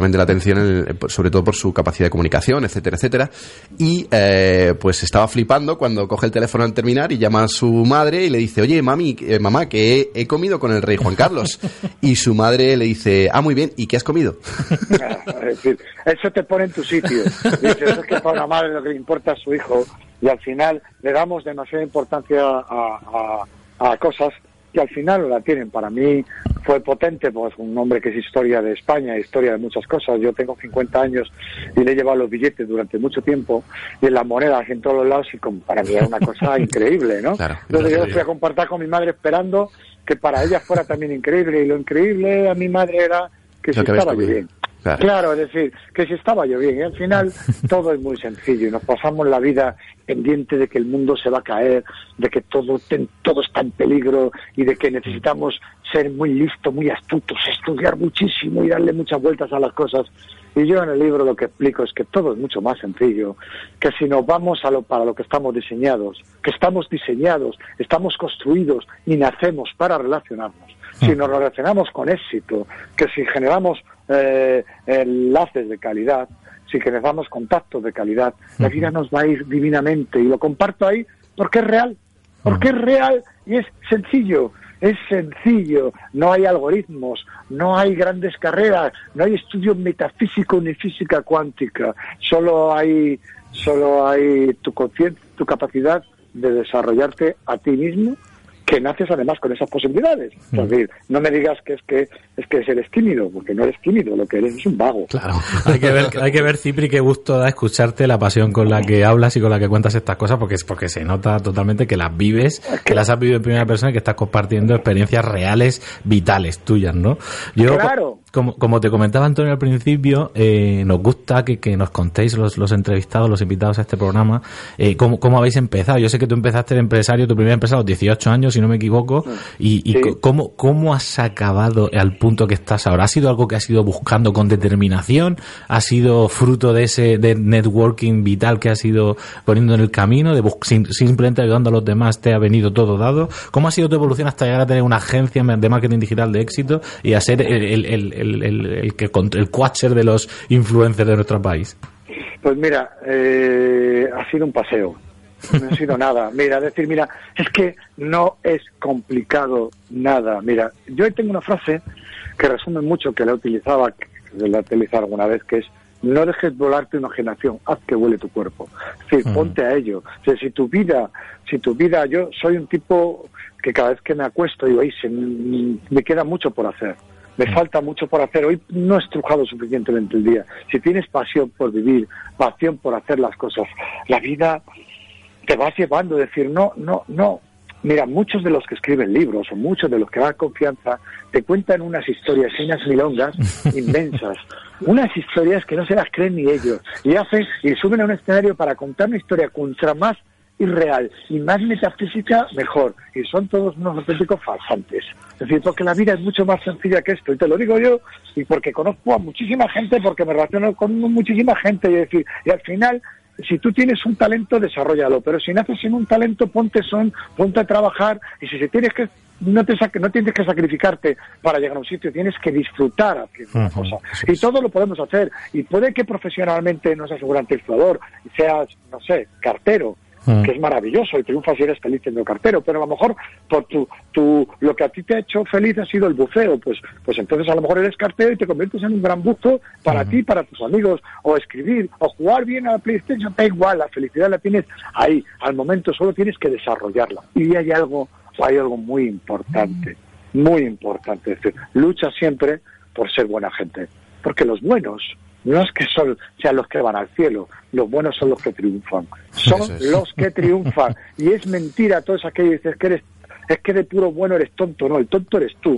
poderosamente la atención, en el, sobre todo por su capacidad de comunicación, etcétera, etcétera. Y eh, pues estaba flipando cuando coge el teléfono al terminar y llama a su madre y le dice, oye, mami, eh, mamá, que he, he comido con el rey Juan Carlos. Y su madre le dice, ah, muy bien, ¿y qué has comido? Es decir, eso te pone en tu sitio. Dices, es que para una madre lo que le importa es su hijo, y al final le damos demasiada importancia a, a, a cosas que al final no la tienen. Para mí fue potente, pues un hombre que es historia de España, historia de muchas cosas. Yo tengo cincuenta años y le he llevado los billetes durante mucho tiempo y en las monedas en todos los lados, y con, para mí era una cosa increíble, ¿no? Claro, entonces yo fui a compartir con mi madre esperando que para ella fuera también increíble, y lo increíble a mi madre era que si estaba yo bien. Claro. claro, es decir, que si estaba yo bien, y al final todo es muy sencillo y nos pasamos la vida pendiente de que el mundo se va a caer, de que todo, ten, todo está en peligro y de que necesitamos ser muy listos, muy astutos, estudiar muchísimo y darle muchas vueltas a las cosas. Y yo en el libro lo que explico es que todo es mucho más sencillo, que si nos vamos a lo, para lo que estamos diseñados, que estamos diseñados, estamos construidos y nacemos para relacionarnos. Si nos relacionamos con éxito, que si generamos eh, enlaces de calidad, si generamos contactos de calidad, la vida nos va a ir divinamente. Y lo comparto ahí porque es real, porque es real y es sencillo. Es sencillo, no hay algoritmos, no hay grandes carreras, no hay estudios metafísicos ni física cuántica, solo hay, solo hay tu conciencia, tu capacidad de desarrollarte a ti mismo, que naces además con esas posibilidades. Mm. Es decir, no me digas que es que es que eres tímido, porque no eres tímido, lo que eres es un vago. Claro, hay que ver, hay que ver, Cipri, qué gusto da escucharte, la pasión con la que hablas y con la que cuentas estas cosas, porque es porque se nota totalmente que las vives, es que, que las has vivido en primera persona y que estás compartiendo experiencias reales, vitales tuyas, ¿no? Yo, claro. Como, como te comentaba Antonio al principio, eh, nos gusta que, que nos contéis los, los entrevistados, los invitados a este programa, eh, cómo, cómo habéis empezado. Yo sé que tú empezaste de empresario, tu primer empresa a los dieciocho años, si no me equivoco, y, y sí. cómo, cómo has acabado al punto que estás ahora. ¿Ha sido algo que has ido buscando con determinación? ¿Ha sido fruto de ese de networking vital que has ido poniendo en el camino, de bus- sin, simplemente ayudando a los demás te ha venido todo dado? ¿Cómo ha sido tu evolución hasta llegar a tener una agencia de marketing digital de éxito y a ser el, el, el, el, el, el, que, el catcher de los influencers de nuestro país? Pues mira, eh, ha sido un paseo. No ha sido nada. Mira, decir, mira, es que no es complicado nada. Mira, yo tengo una frase que resume mucho, que la utilizaba, que la he utilizado alguna vez, que es: no dejes volar tu imaginación, haz que vuele tu cuerpo. Es decir, uh-huh. ponte a ello. O sea, si tu vida, si tu vida, yo soy un tipo que cada vez que me acuesto digo, ay, se, me queda mucho por hacer. Me falta mucho por hacer. Hoy no he estrujado suficientemente el día. Si tienes pasión por vivir, pasión por hacer las cosas, la vida te vas llevando. Decir, no, no, no. Mira, muchos de los que escriben libros o muchos de los que dan confianza te cuentan unas historias y unas milongas inmensas. Unas historias que no se las creen ni ellos. Y hacen y suben a un escenario para contar una historia contra más irreal y más metafísica, mejor. Y son todos unos auténticos farsantes. Es decir, porque la vida es mucho más sencilla que esto. Y te lo digo yo, y porque conozco a muchísima gente, porque me relaciono con muchísima gente. Y, decir, y al final, si tú tienes un talento, desarrollalo. Pero si naces sin un talento, ponte son, ponte a trabajar. Y si, si tienes que no te no tienes que sacrificarte para llegar a un sitio, tienes que disfrutar haciendo una cosa. Y todo lo podemos hacer. Y puede que profesionalmente no seas un gran triunfador, seas, no sé, cartero, que es maravilloso y triunfas si eres feliz siendo cartero, pero a lo mejor por tu, tu lo que a ti te ha hecho feliz ha sido el buceo, pues pues entonces a lo mejor eres cartero y te conviertes en un gran buzo para uh-huh. ti, para tus amigos, o escribir, o jugar bien a la PlayStation, da igual, la felicidad la tienes ahí, al momento, solo tienes que desarrollarla. Y hay algo, hay algo muy importante, muy importante, es decir, lucha siempre por ser buena gente, porque los buenos no es que son, sean los que van al cielo, los buenos son los que triunfan, son es. los que triunfan, y es mentira todo eso que dices que eres, es que de puro bueno eres tonto, no, el tonto eres tú.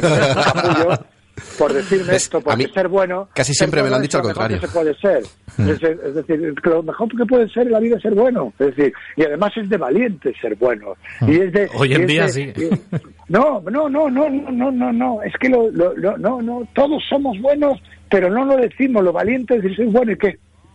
Por decirme esto, porque ser bueno, casi siempre bueno me lo han dicho al contrario. Se puede ser. es, es decir, lo mejor que puede ser en la vida es ser bueno, es decir, y además es de valiente ser bueno. Y es de, hoy en día de, sí. Y, no, no, no, no, no, no, no, no, es que lo, lo, lo, no, no, todos somos buenos, pero no lo decimos. Lo valiente es decir, soy bueno, ¿y qué?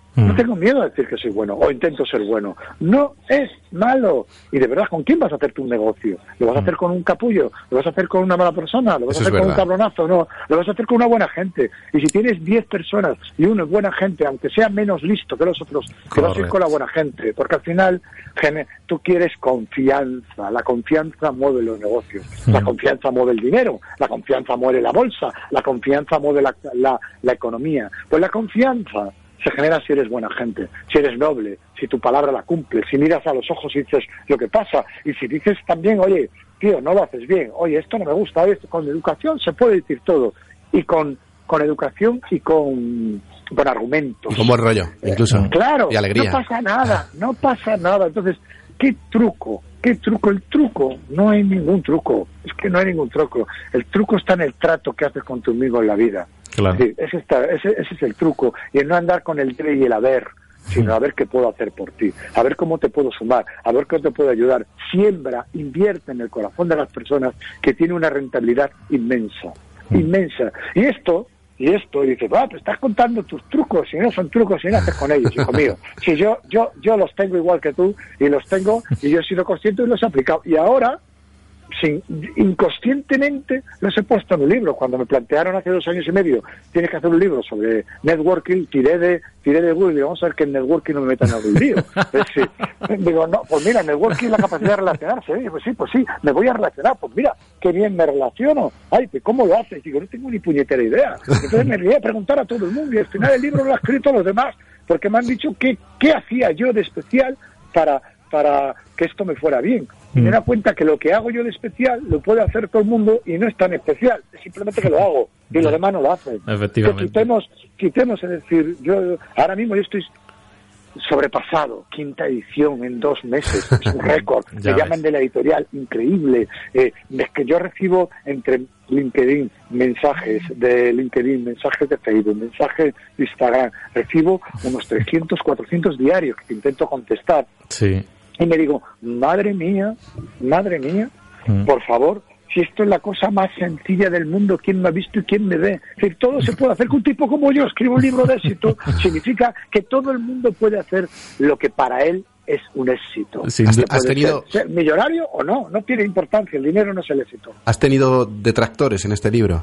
No tengo miedo a decir que soy bueno o intento ser bueno. No es malo. Y de verdad, ¿con quién vas a hacer tu negocio? ¿Lo vas a hacer con un capullo? ¿Lo vas a hacer con una mala persona? ¿Lo vas Eso a hacer es con un verdad. cabronazo? No. Lo vas a hacer con una buena gente. Y si tienes diez personas y uno es buena gente, aunque sea menos listo que los otros, te vas a ir Correcto. con la buena gente. Porque al final, gene- tú quieres confianza. La confianza mueve los negocios. La confianza mueve el dinero. La confianza mueve la bolsa. La confianza mueve la, la, la economía. Pues la confianza se genera si eres buena gente, si eres noble, si tu palabra la cumples, si miras a los ojos y dices lo que pasa, y si dices también, oye, tío, no lo haces bien, oye, esto no me gusta, oye, esto- con educación se puede decir todo, y con, con educación y con, con argumentos. Y con buen rollo, incluso. Claro, Y alegría. no pasa nada, no pasa nada. Entonces, ¿qué truco? ¿Qué truco? El truco, no hay ningún truco, es que no hay ningún truco. El truco está en el trato que haces con tu amigo en la vida. Claro. Sí, ese, está, ese, ese es el truco, y el no andar con el debe y el haber, sino a ver qué puedo hacer por ti, a ver cómo te puedo sumar, a ver cómo te puedo ayudar. Siembra, invierte en el corazón de las personas, que tiene una rentabilidad inmensa, inmensa. Y esto, y esto, y dices, va, te estás contando tus trucos, si no son trucos, si no haces con ellos, hijo mío. Si yo, yo, yo los tengo igual que tú, y los tengo, y yo he sido consciente y los he aplicado. Y ahora, sin, inconscientemente los he puesto en un libro. Cuando me plantearon hace dos años y medio, tienes que hacer un libro sobre networking, tiré de tiré de Google y digo, vamos a ver que en networking no me metan en algún lío. Es decir, digo, no, pues mira, networking es la capacidad de relacionarse. ¿eh? Pues sí, pues sí, me voy a relacionar. Pues mira, qué bien me relaciono. Ay, pues ¿cómo lo haces? Digo, no tengo ni puñetera idea. Entonces me voy a preguntar a todo el mundo, y al final el libro lo ha escrito los demás, porque me han dicho que qué hacía yo de especial para para que esto me fuera bien. Y me da cuenta que lo que hago yo de especial lo puede hacer todo el mundo, y no es tan especial, es simplemente que lo hago y los demás no lo hacen. Efectivamente. Que quitemos, quitemos, es decir, yo ahora mismo yo estoy sobrepasado, quinta edición en dos meses, es un récord. Ya Me ves. llaman de la editorial, increíble. Eh, es que yo recibo entre LinkedIn mensajes de LinkedIn, mensajes de Facebook, mensajes de Instagram, recibo unos trescientos, cuatrocientos diarios que intento contestar. Sí. Y me digo, madre mía, madre mía, Mm. por favor, si esto es la cosa más sencilla del mundo, ¿quién me ha visto y quién me ve? Es decir, todo se puede hacer con un tipo como yo. Escribo un libro de éxito, significa que todo el mundo puede hacer lo que para él es un éxito. Sí, Que has- puede has tenido- ser, ser millonario o no, no tiene importancia, el dinero no es el éxito. ¿Has tenido detractores en este libro?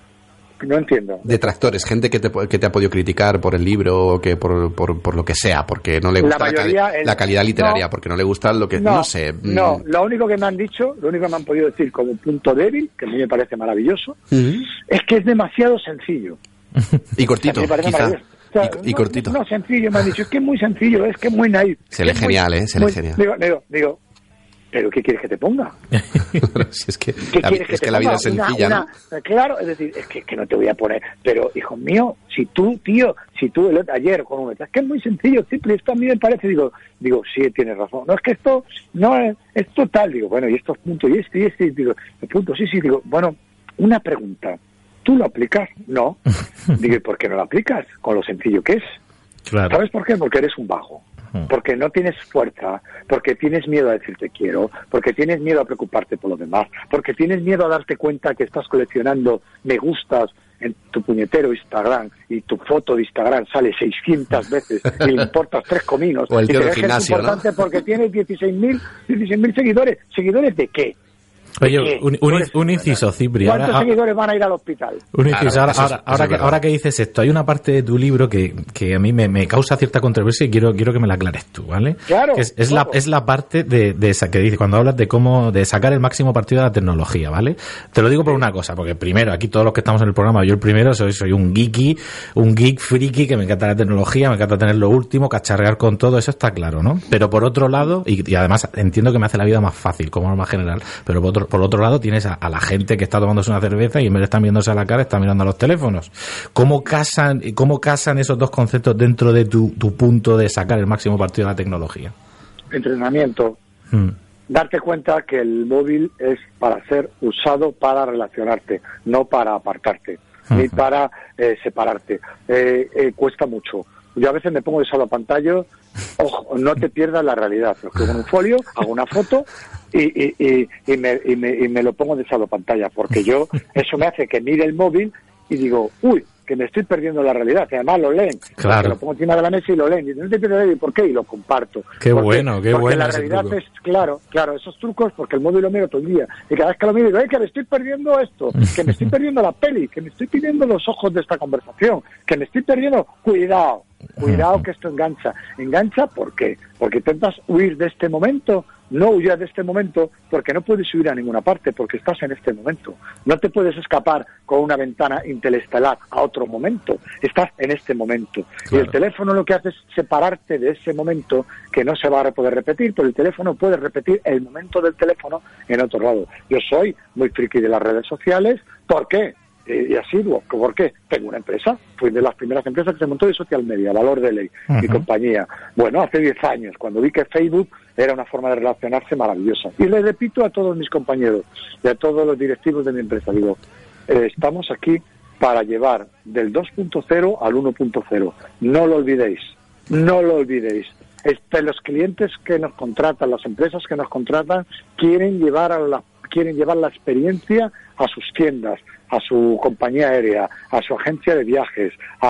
No entiendo. Detractores, gente que te, que te ha podido criticar por el libro, o que por, por, por lo que sea, porque no le La gusta la, mayoría, cali- el- la calidad literaria, no. porque no le gusta lo que... No, sé. mm, No, lo único que me han dicho, lo único que me han podido decir como punto débil, que a mí me parece maravilloso, mm, es que es demasiado sencillo. Y cortito, A mí me parece quizá. maravilloso. O sea, Y, y no, cortito. No, sencillo, me han dicho, es que es muy sencillo, es que es muy naif. Se lee Es muy- genial, ¿eh? Se lee muy- genial. Digo, digo, digo, ¿pero qué quieres que te ponga? Si es que, ¿Qué la, quieres que es te que la vida ponga? es sencilla, Una- ¿no? una- Claro, es decir, es que, que no te voy a poner, pero hijo mío, si tú, tío, si tú el otro- ayer con un es que es muy sencillo, simple, esto a mí me parece, digo, digo, sí, tienes razón, no es que esto no es, es total, digo, bueno, y estos puntos, y este, y este, y digo, el punto, sí, sí, digo, bueno, una pregunta, ¿tú lo aplicas? No. Digo, ¿y por qué no lo aplicas? Con lo sencillo que es. Claro. ¿Sabes por qué? Porque eres un bajo. Porque no tienes fuerza, porque tienes miedo a decir te quiero, porque tienes miedo a preocuparte por lo demás, porque tienes miedo a darte cuenta que estás coleccionando me gustas en tu puñetero Instagram y tu foto de Instagram sale seiscientas veces y le importas tres cominos. O el y tío te del crees que es gimnasio, ¿no? importante porque tienes dieciséis mil seguidores. ¿Seguidores de qué? Oye, ¿Qué? un, un, un inciso, Cipri. ¿Cuántos Ahora, seguidores van a ir al hospital? un inciso, Claro, ahora, eso es- ahora, eso ahora es que, verdad. ahora que dices esto, hay una parte de tu libro que, que a mí me, me causa cierta controversia y quiero, quiero que me la aclares tú, ¿vale? Claro, Que es, es la, claro. es la parte de, de esa que dice, cuando hablas de cómo, de sacar el máximo partido de la tecnología, ¿vale? Te lo digo por una cosa, porque primero, aquí todos los que estamos en el programa, yo el primero, soy, soy un geeky, un geek friki, que me encanta la tecnología, me encanta tener lo último, cacharrear con todo, eso está claro, ¿no? Pero por otro lado, y, y además entiendo que me hace la vida más fácil, como norma general, pero por otro, por otro lado tienes a, a la gente que está tomándose una cerveza y en vez de estar viéndose a la cara, está mirando a los teléfonos. ¿Cómo casan, cómo casan esos dos conceptos dentro de tu, tu punto de sacar el máximo partido de la tecnología? Entrenamiento. Mm. Darte cuenta que el móvil es para ser usado para relacionarte, no para apartarte, ni Ujú. para eh, separarte. Eh, eh, cuesta mucho. Yo a veces me pongo de salvapantallo, ojo, no te pierdas la realidad. Lo escribo en un folio, hago una foto y, y, y, y, me, y, me, y me lo pongo de salvapantalla, porque yo, eso me hace que mire el móvil y digo, uy, que me estoy perdiendo la realidad, que además lo leen. Claro. Lo pongo encima de la mesa y lo leen. Y dicen, no te pierdes, ¿y por qué? Y lo comparto. Qué Porque- bueno, qué porque bueno la ese realidad truco. es, claro, claro, esos trucos, porque el móvil lo miro todo el día. Y cada vez que lo miro digo, eh, que me estoy perdiendo esto, que me estoy perdiendo la peli, que me estoy perdiendo los ojos de esta conversación, que me estoy perdiendo, cuidado, cuidado que esto engancha. ¿Engancha por qué? Porque intentas huir de este momento. No huyas de este momento porque no puedes huir a ninguna parte, porque estás en este momento. No te puedes escapar con una ventana interestelar a otro momento. Estás en este momento. Claro. Y el teléfono lo que hace es separarte de ese momento que no se va a poder repetir, pero el teléfono puede repetir el momento del teléfono en otro lado. Yo soy muy friki de las redes sociales. ¿Por qué? Y asiduo. ¿Por qué? Tengo una empresa, fui de las primeras empresas que se montó de social media, Valor de Ley, uh-huh. mi compañía. Bueno, hace diez años, cuando vi que Facebook era una forma de relacionarse maravillosa. Y le repito a todos mis compañeros y a todos los directivos de mi empresa, digo, eh, estamos aquí para llevar del dos punto cero al uno punto cero. No lo olvidéis, no lo olvidéis. Este, los clientes que nos contratan, las empresas que nos contratan, quieren llevar a la quieren llevar la experiencia a sus tiendas, a su compañía aérea, a su agencia de viajes, a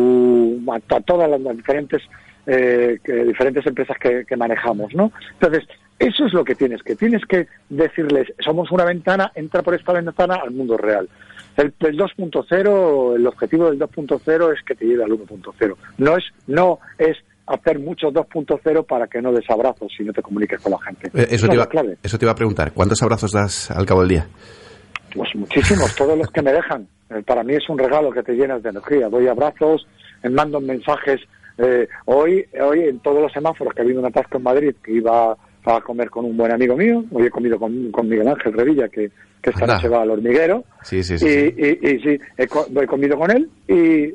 su a, a todas las diferentes eh, que, diferentes empresas que, que manejamos, ¿no? Entonces, eso es lo que tienes que tienes que decirles, somos una ventana, entra por esta ventana al mundo real. El, el dos punto cero, el objetivo del dos punto cero es que te lleve al uno punto cero. No es no es hacer muchos dos punto cero para que no des abrazos si no te comuniques con la gente. Eh, eso, no te iba, clave. eso te iba a preguntar. ¿Cuántos abrazos das al cabo del día? Pues muchísimos, todos los que me dejan. Eh, para mí es un regalo que te llenas de energía. Doy abrazos, me mando mensajes. Eh, hoy, hoy en todos los semáforos que ha habido un atasco en Madrid, que iba a comer con un buen amigo mío. Hoy he comido con, con Miguel Ángel Revilla, que, que esta Anda. noche va al hormiguero. Sí, sí, sí. Y, sí. y, y, y sí, he, co- he comido con él y...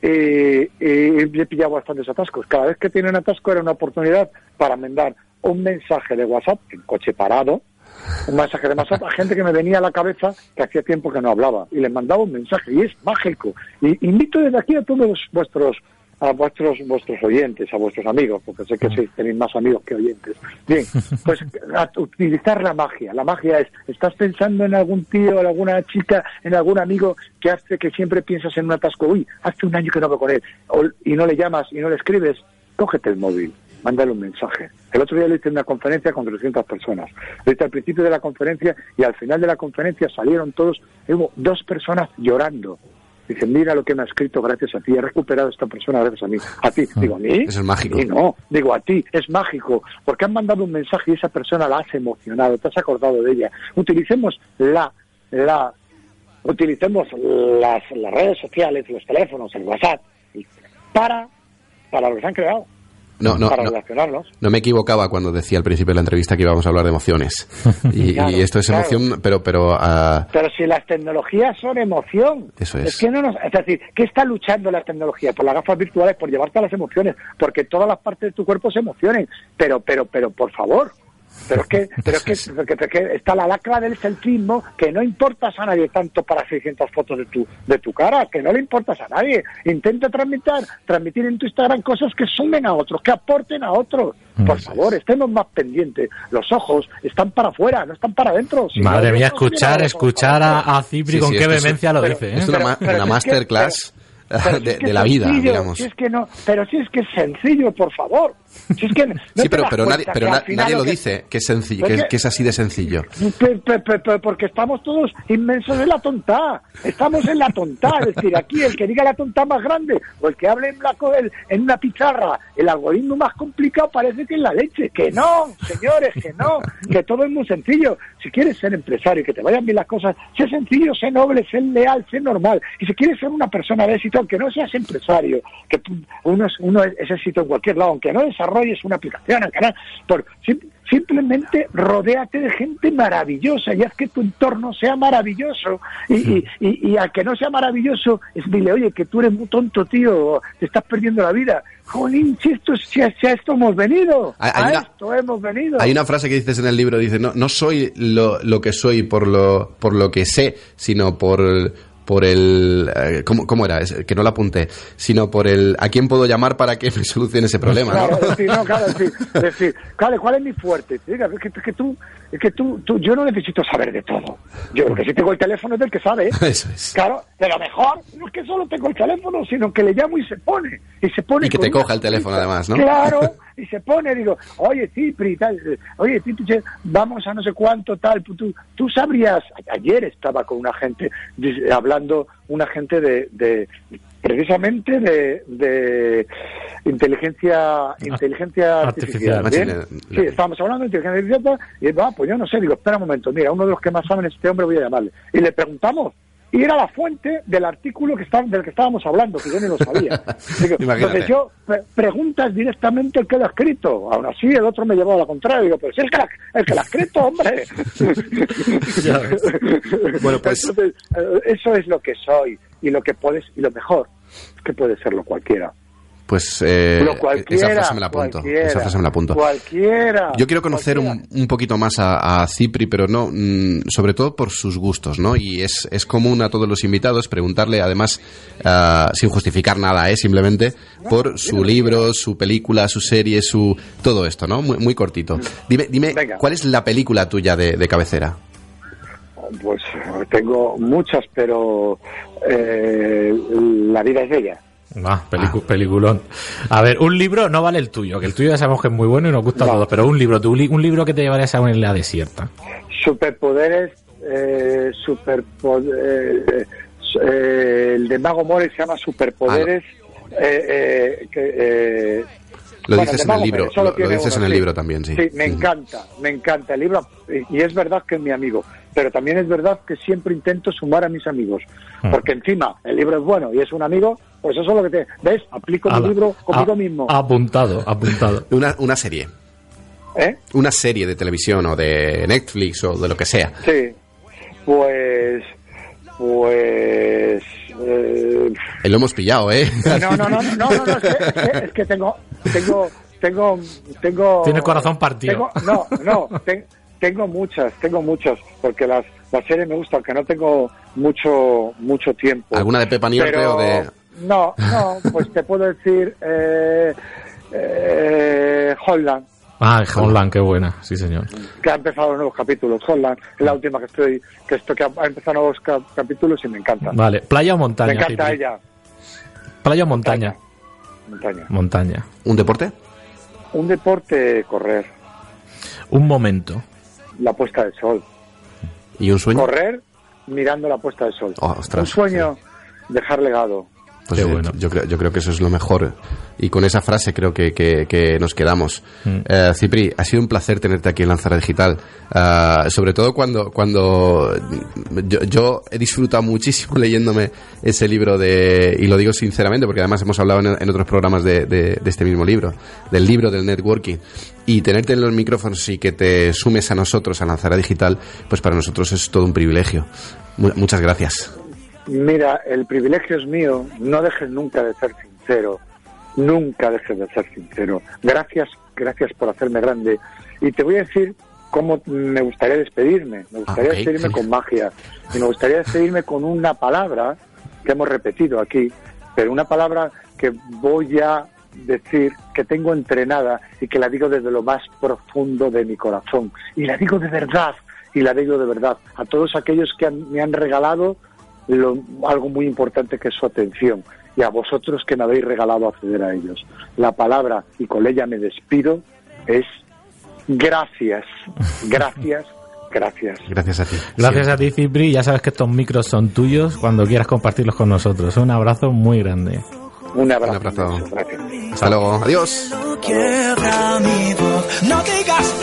Y, y he pillado bastantes atascos. Cada vez que tiene un atasco era una oportunidad para mandar un mensaje de WhatsApp en coche parado, un mensaje de WhatsApp a gente que me venía a la cabeza que hacía tiempo que no hablaba, y les mandaba un mensaje, y es mágico. Y invito desde aquí a todos vuestros a vuestros vuestros oyentes, a vuestros amigos, porque sé que sí, tenéis más amigos que oyentes. Bien, pues a utilizar la magia. La magia es, estás pensando en algún tío, en alguna chica, en algún amigo que hace que siempre piensas en un atasco. Uy, hace un año que no veo con él, o, y no le llamas y no le escribes, cógete el móvil, mándale un mensaje. El otro día le hice una conferencia con trescientas personas. Lo hice al principio de la conferencia y al final de la conferencia salieron todos, hubo dos personas llorando. Dicen, mira lo que me ha escrito gracias a ti, he recuperado a esta persona gracias a mí. A ti, digo, ¿a mí? Eso es mágico. Y no, digo, a ti, es mágico, porque han mandado un mensaje y esa persona la has emocionado, te has acordado de ella. Utilicemos la, la, utilicemos las, las redes sociales, los teléfonos, el WhatsApp, para, para lo que se han creado. No, no, para no, relacionarnos. no me equivocaba cuando decía al principio de la entrevista que íbamos a hablar de emociones. Y, Claro, y esto es claro. emoción, pero... pero uh, Pero si las tecnologías son emoción. Eso es. Es que no nos, es decir, ¿qué está luchando la tecnología? Por las gafas virtuales, por llevarte a las emociones, porque todas las partes de tu cuerpo se emocionen. Pero, pero, pero, por favor. Pero es que, pero es que, porque- porque está la lacra del selfismo, que no importas a nadie tanto para seiscientas fotos de tu, de tu cara, que no le importas a nadie. Intenta transmitir, transmitir en tu Instagram cosas que sumen a otros, que aporten a otros. Por favor, estemos más pendientes. Los ojos están para afuera, no están para adentro. Si Madre no, mía, yo no escuchar, quiero- escuchar a, a Cipri Sí, con sí, qué esto es- vehemencia lo pero- dice, ¿eh? es una, Pero- ma- pero una si es que- masterclass Pero si de, es que de la es vida, sencillo, digamos. Si es que no, pero si es que es sencillo, por favor. Si es que no Sí, te pero, das pero nadie, cuenta pero que na- al final nadie lo que- dice, que es sencillo, ¿Por que es, qué? que es así de sencillo. Pe- pe- pe- pe- porque estamos todos inmensos en la tonta. Estamos en la tonta. Es decir, aquí el que diga la tonta más grande o el que hable en, blanco, el- en una pizarra, el algoritmo más complicado parece que es la leche. Que no, señores, que no. Que todo es muy sencillo. Si quieres ser empresario y que te vayan bien las cosas, sé sencillo, sé noble, sé leal, sé normal. Y si quieres ser una persona de éxito, aunque no seas empresario, que tú- uno es, uno es éxito en cualquier lado, aunque no desarrolles una aplicación, aunque no, por, sim- simplemente rodéate de gente maravillosa y haz que tu entorno sea maravilloso. Y, y, y, y al que no sea maravilloso, es dile, oye, que tú eres muy tonto, tío, te estás perdiendo la vida. Jolín, si, esto, si, a, si a esto hemos venido, Hay- hay a una- esto hemos venido. Hay una frase que dices en el libro, dice, no, no soy lo, lo que soy por lo, por lo que sé, sino por, por el... Eh, ¿cómo, ¿Cómo era? Es, que no lo apunté. Sino por el... ¿A quién puedo llamar para que me solucione ese problema? Claro, ¿no? es decir, no, claro, es decir, es decir, claro, ¿cuál es mi fuerte? Diga, es que, es que tú, es que tú, tú, yo no necesito saber de todo. Yo lo que sí tengo el teléfono es del que sabe. Eso es. Claro, pero mejor no es que solo tengo el teléfono, sino que le llamo y se pone. Y se pone Y que con te una coja el teléfono, sonrisa. además, ¿no? Claro, y se pone, digo, oye, Cipri, tal, oye, Cipri, che, vamos a no sé cuánto, tal, tú, tú sabrías, ayer estaba con una gente, dice, hablando, una gente de, de precisamente de, de inteligencia inteligencia artificial, artificial. ¿bien? Machine- Sí, estábamos hablando de inteligencia artificial y va, pues yo no sé, digo, espera un momento, mira, uno de los que más saben es este hombre, voy a llamarle. Y le preguntamos, y era la fuente del artículo que está, del que estábamos hablando, que yo ni lo sabía. Digo, Imagínate. entonces yo pre- preguntas directamente el que lo ha escrito. Aún así el otro me llevó a la contraria. Digo, pero si el que la, el que lo ha escrito, hombre. Ya ves. Bueno, pues- Entonces, eh, eso es lo que soy. Y lo que puedes, y lo mejor, es que puede serlo cualquiera. Pues eh, Lo cualquiera, esa frase me la apunto. cualquiera, Esa frase me la apunto. Cualquiera. Yo quiero conocer un, cualquiera. un poquito más a, a Cipri, pero no, mm, sobre todo por sus gustos, ¿no? Y es, es común a todos los invitados preguntarle, además, ah, sin justificar nada, ¿eh? Simplemente por su libro, su película, su serie, su todo esto, ¿no? Muy, muy cortito. Dime, dime, Venga. ¿cuál es la película tuya de, de cabecera? Pues tengo muchas, pero eh, la vida es bella. Ah, pelicu- peliculón. A ver, un libro no vale el tuyo, que el tuyo ya sabemos que es muy bueno y nos gusta a No. todos, pero un libro, tu li- un libro que te llevarías a una isla desierta. Superpoderes, eh, superpoderes, eh, el de Mago More se llama Superpoderes. eh, eh, que, eh, Lo bueno, dices de en el Mago libro, More, solo lo- lo tiene dices uno, en el sí. libro también, sí. Sí, me Mm. encanta, me encanta el libro, y, y es verdad que es mi amigo, pero también es verdad que siempre intento sumar a mis amigos, Mm. porque encima el libro es bueno y es un amigo, pues eso es lo que te... ¿Ves? Aplico mi Ala. libro conmigo A- mismo. Apuntado, apuntado. Una, una serie. ¿Eh? Una serie de televisión o de Netflix o de lo que sea. Sí, pues... Pues... eh, Eh, lo hemos pillado, ¿eh? no, no, no, no, no, no, es que, es que, es que tengo... tengo tengo tengo Tiene el corazón partido. tengo- no no te- tengo muchas tengo muchas porque las las series me gustan, que no tengo mucho mucho tiempo. ¿Alguna de Pepa Niorte Pero- o de...? no no pues te puedo decir eh, eh, Holland, Ah, Homeland, qué buena, sí señor. que ha empezado los nuevos capítulos. Holland es la última que estoy que esto que ha ha empezado nuevos cap- capítulos y me encanta. Vale, playa o montaña. me encanta Cipri? ella. Playa o montaña. Montaña. Montaña. ¿Un deporte? Un deporte, correr, Un momento. la puesta del sol. ¿Y un sueño? Correr mirando la puesta del sol. Oh, ostras, un sueño, dejar legado. Pues Qué eh, bueno. yo, creo, yo creo que eso es lo mejor. Y con esa frase creo que, que, que nos quedamos. Mm. Eh, Cipri, ha sido un placer tenerte aquí en Lanzara Digital. Ah, sobre todo cuando, cuando yo, yo he disfrutado muchísimo leyéndome ese libro de, y lo digo sinceramente porque además hemos hablado en, en otros programas de, de, de este mismo libro, del libro del networking. Y tenerte en los micrófonos y que te sumes a nosotros, a Lanzara Digital, pues para nosotros es todo un privilegio. Mu- muchas gracias. Mira, el privilegio es mío. No dejes nunca de ser sincero. Nunca dejes de ser sincero. Gracias, gracias por hacerme grande. Y te voy a decir cómo me gustaría despedirme. Me gustaría Ah, ok, despedirme genial. con magia. Y me gustaría despedirme con una palabra que hemos repetido aquí, pero una palabra que voy a decir, que tengo entrenada y que la digo desde lo más profundo de mi corazón. Y la digo de verdad, y la digo de verdad. A todos aquellos que han- me han regalado lo- algo muy importante, que es su atención, y a vosotros que me habéis regalado acceder a ellos. La palabra, y con ella me despido, es gracias, gracias, gracias. Gracias a ti. Gracias a ti, Cipri. Ya sabes que estos micros son tuyos cuando quieras compartirlos con nosotros. Un abrazo muy grande. Un abrazo. Un abrazo. inmenso, gracias. Hasta luego. Adiós. No quiebra mi voz, no digas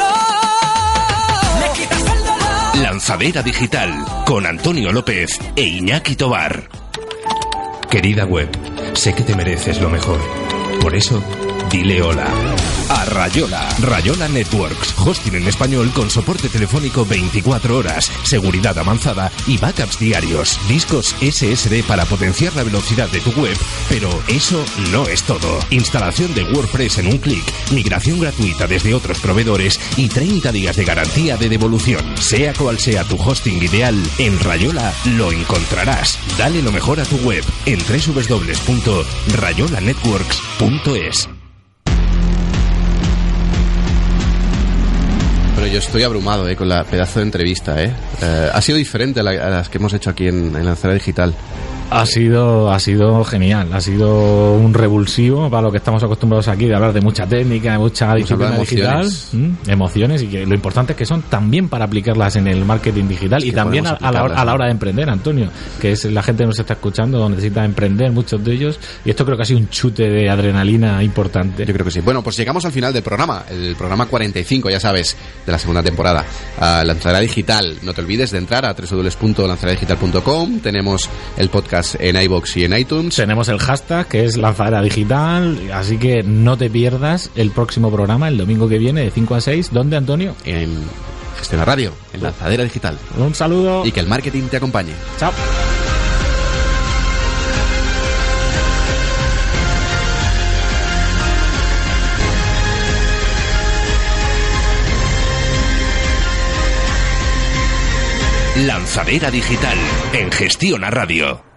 no, me quitas el dolor. Lanzadera Digital con Antonio López e Iñaki Tobar. Querida web, sé que te mereces lo mejor. Por eso dile hola a Rayola. Rayola Networks, hosting en español con soporte telefónico veinticuatro horas, seguridad avanzada y backups diarios, discos ese ese de para potenciar la velocidad de tu web, pero eso no es todo. Instalación de WordPress en un clic, migración gratuita desde otros proveedores y treinta días de garantía de devolución. Sea cual sea tu hosting ideal, en Rayola lo encontrarás. Dale lo mejor a tu web en doble u doble u doble u punto rayola networks punto es. Pero yo estoy abrumado eh, con la pedazo de entrevista. Eh. Eh, ha sido diferente a, la, a las que hemos hecho aquí en, en Lanzadera Digital. Ha sido, ha sido genial, ha sido un revulsivo para lo que estamos acostumbrados aquí, de hablar de mucha técnica, de mucha disciplina digital, emociones. emociones, y que lo importante es que son también para aplicarlas en el marketing digital y también a, a, la hora, a la hora de emprender, Antonio, que es la gente que nos está escuchando, necesita emprender, muchos de ellos, y esto creo que ha sido un chute de adrenalina importante. Yo creo que sí. Bueno, pues llegamos al final del programa, el programa cuarenta y cinco, ya sabes, de la segunda temporada. Uh, Lanzadera Digital, no te olvides de entrar a doble u doble u doble u punto lanzadera digital punto com, tenemos el podcast en iVoox y en iTunes. Tenemos el hashtag que es Lanzadera Digital, así que no te pierdas el próximo programa el domingo que viene de cinco a seis. ¿Dónde, Antonio? En Gestiona Radio, en Lanzadera Digital. Un saludo. Y que el marketing te acompañe. Chao. Lanzadera Digital en Gestiona Radio.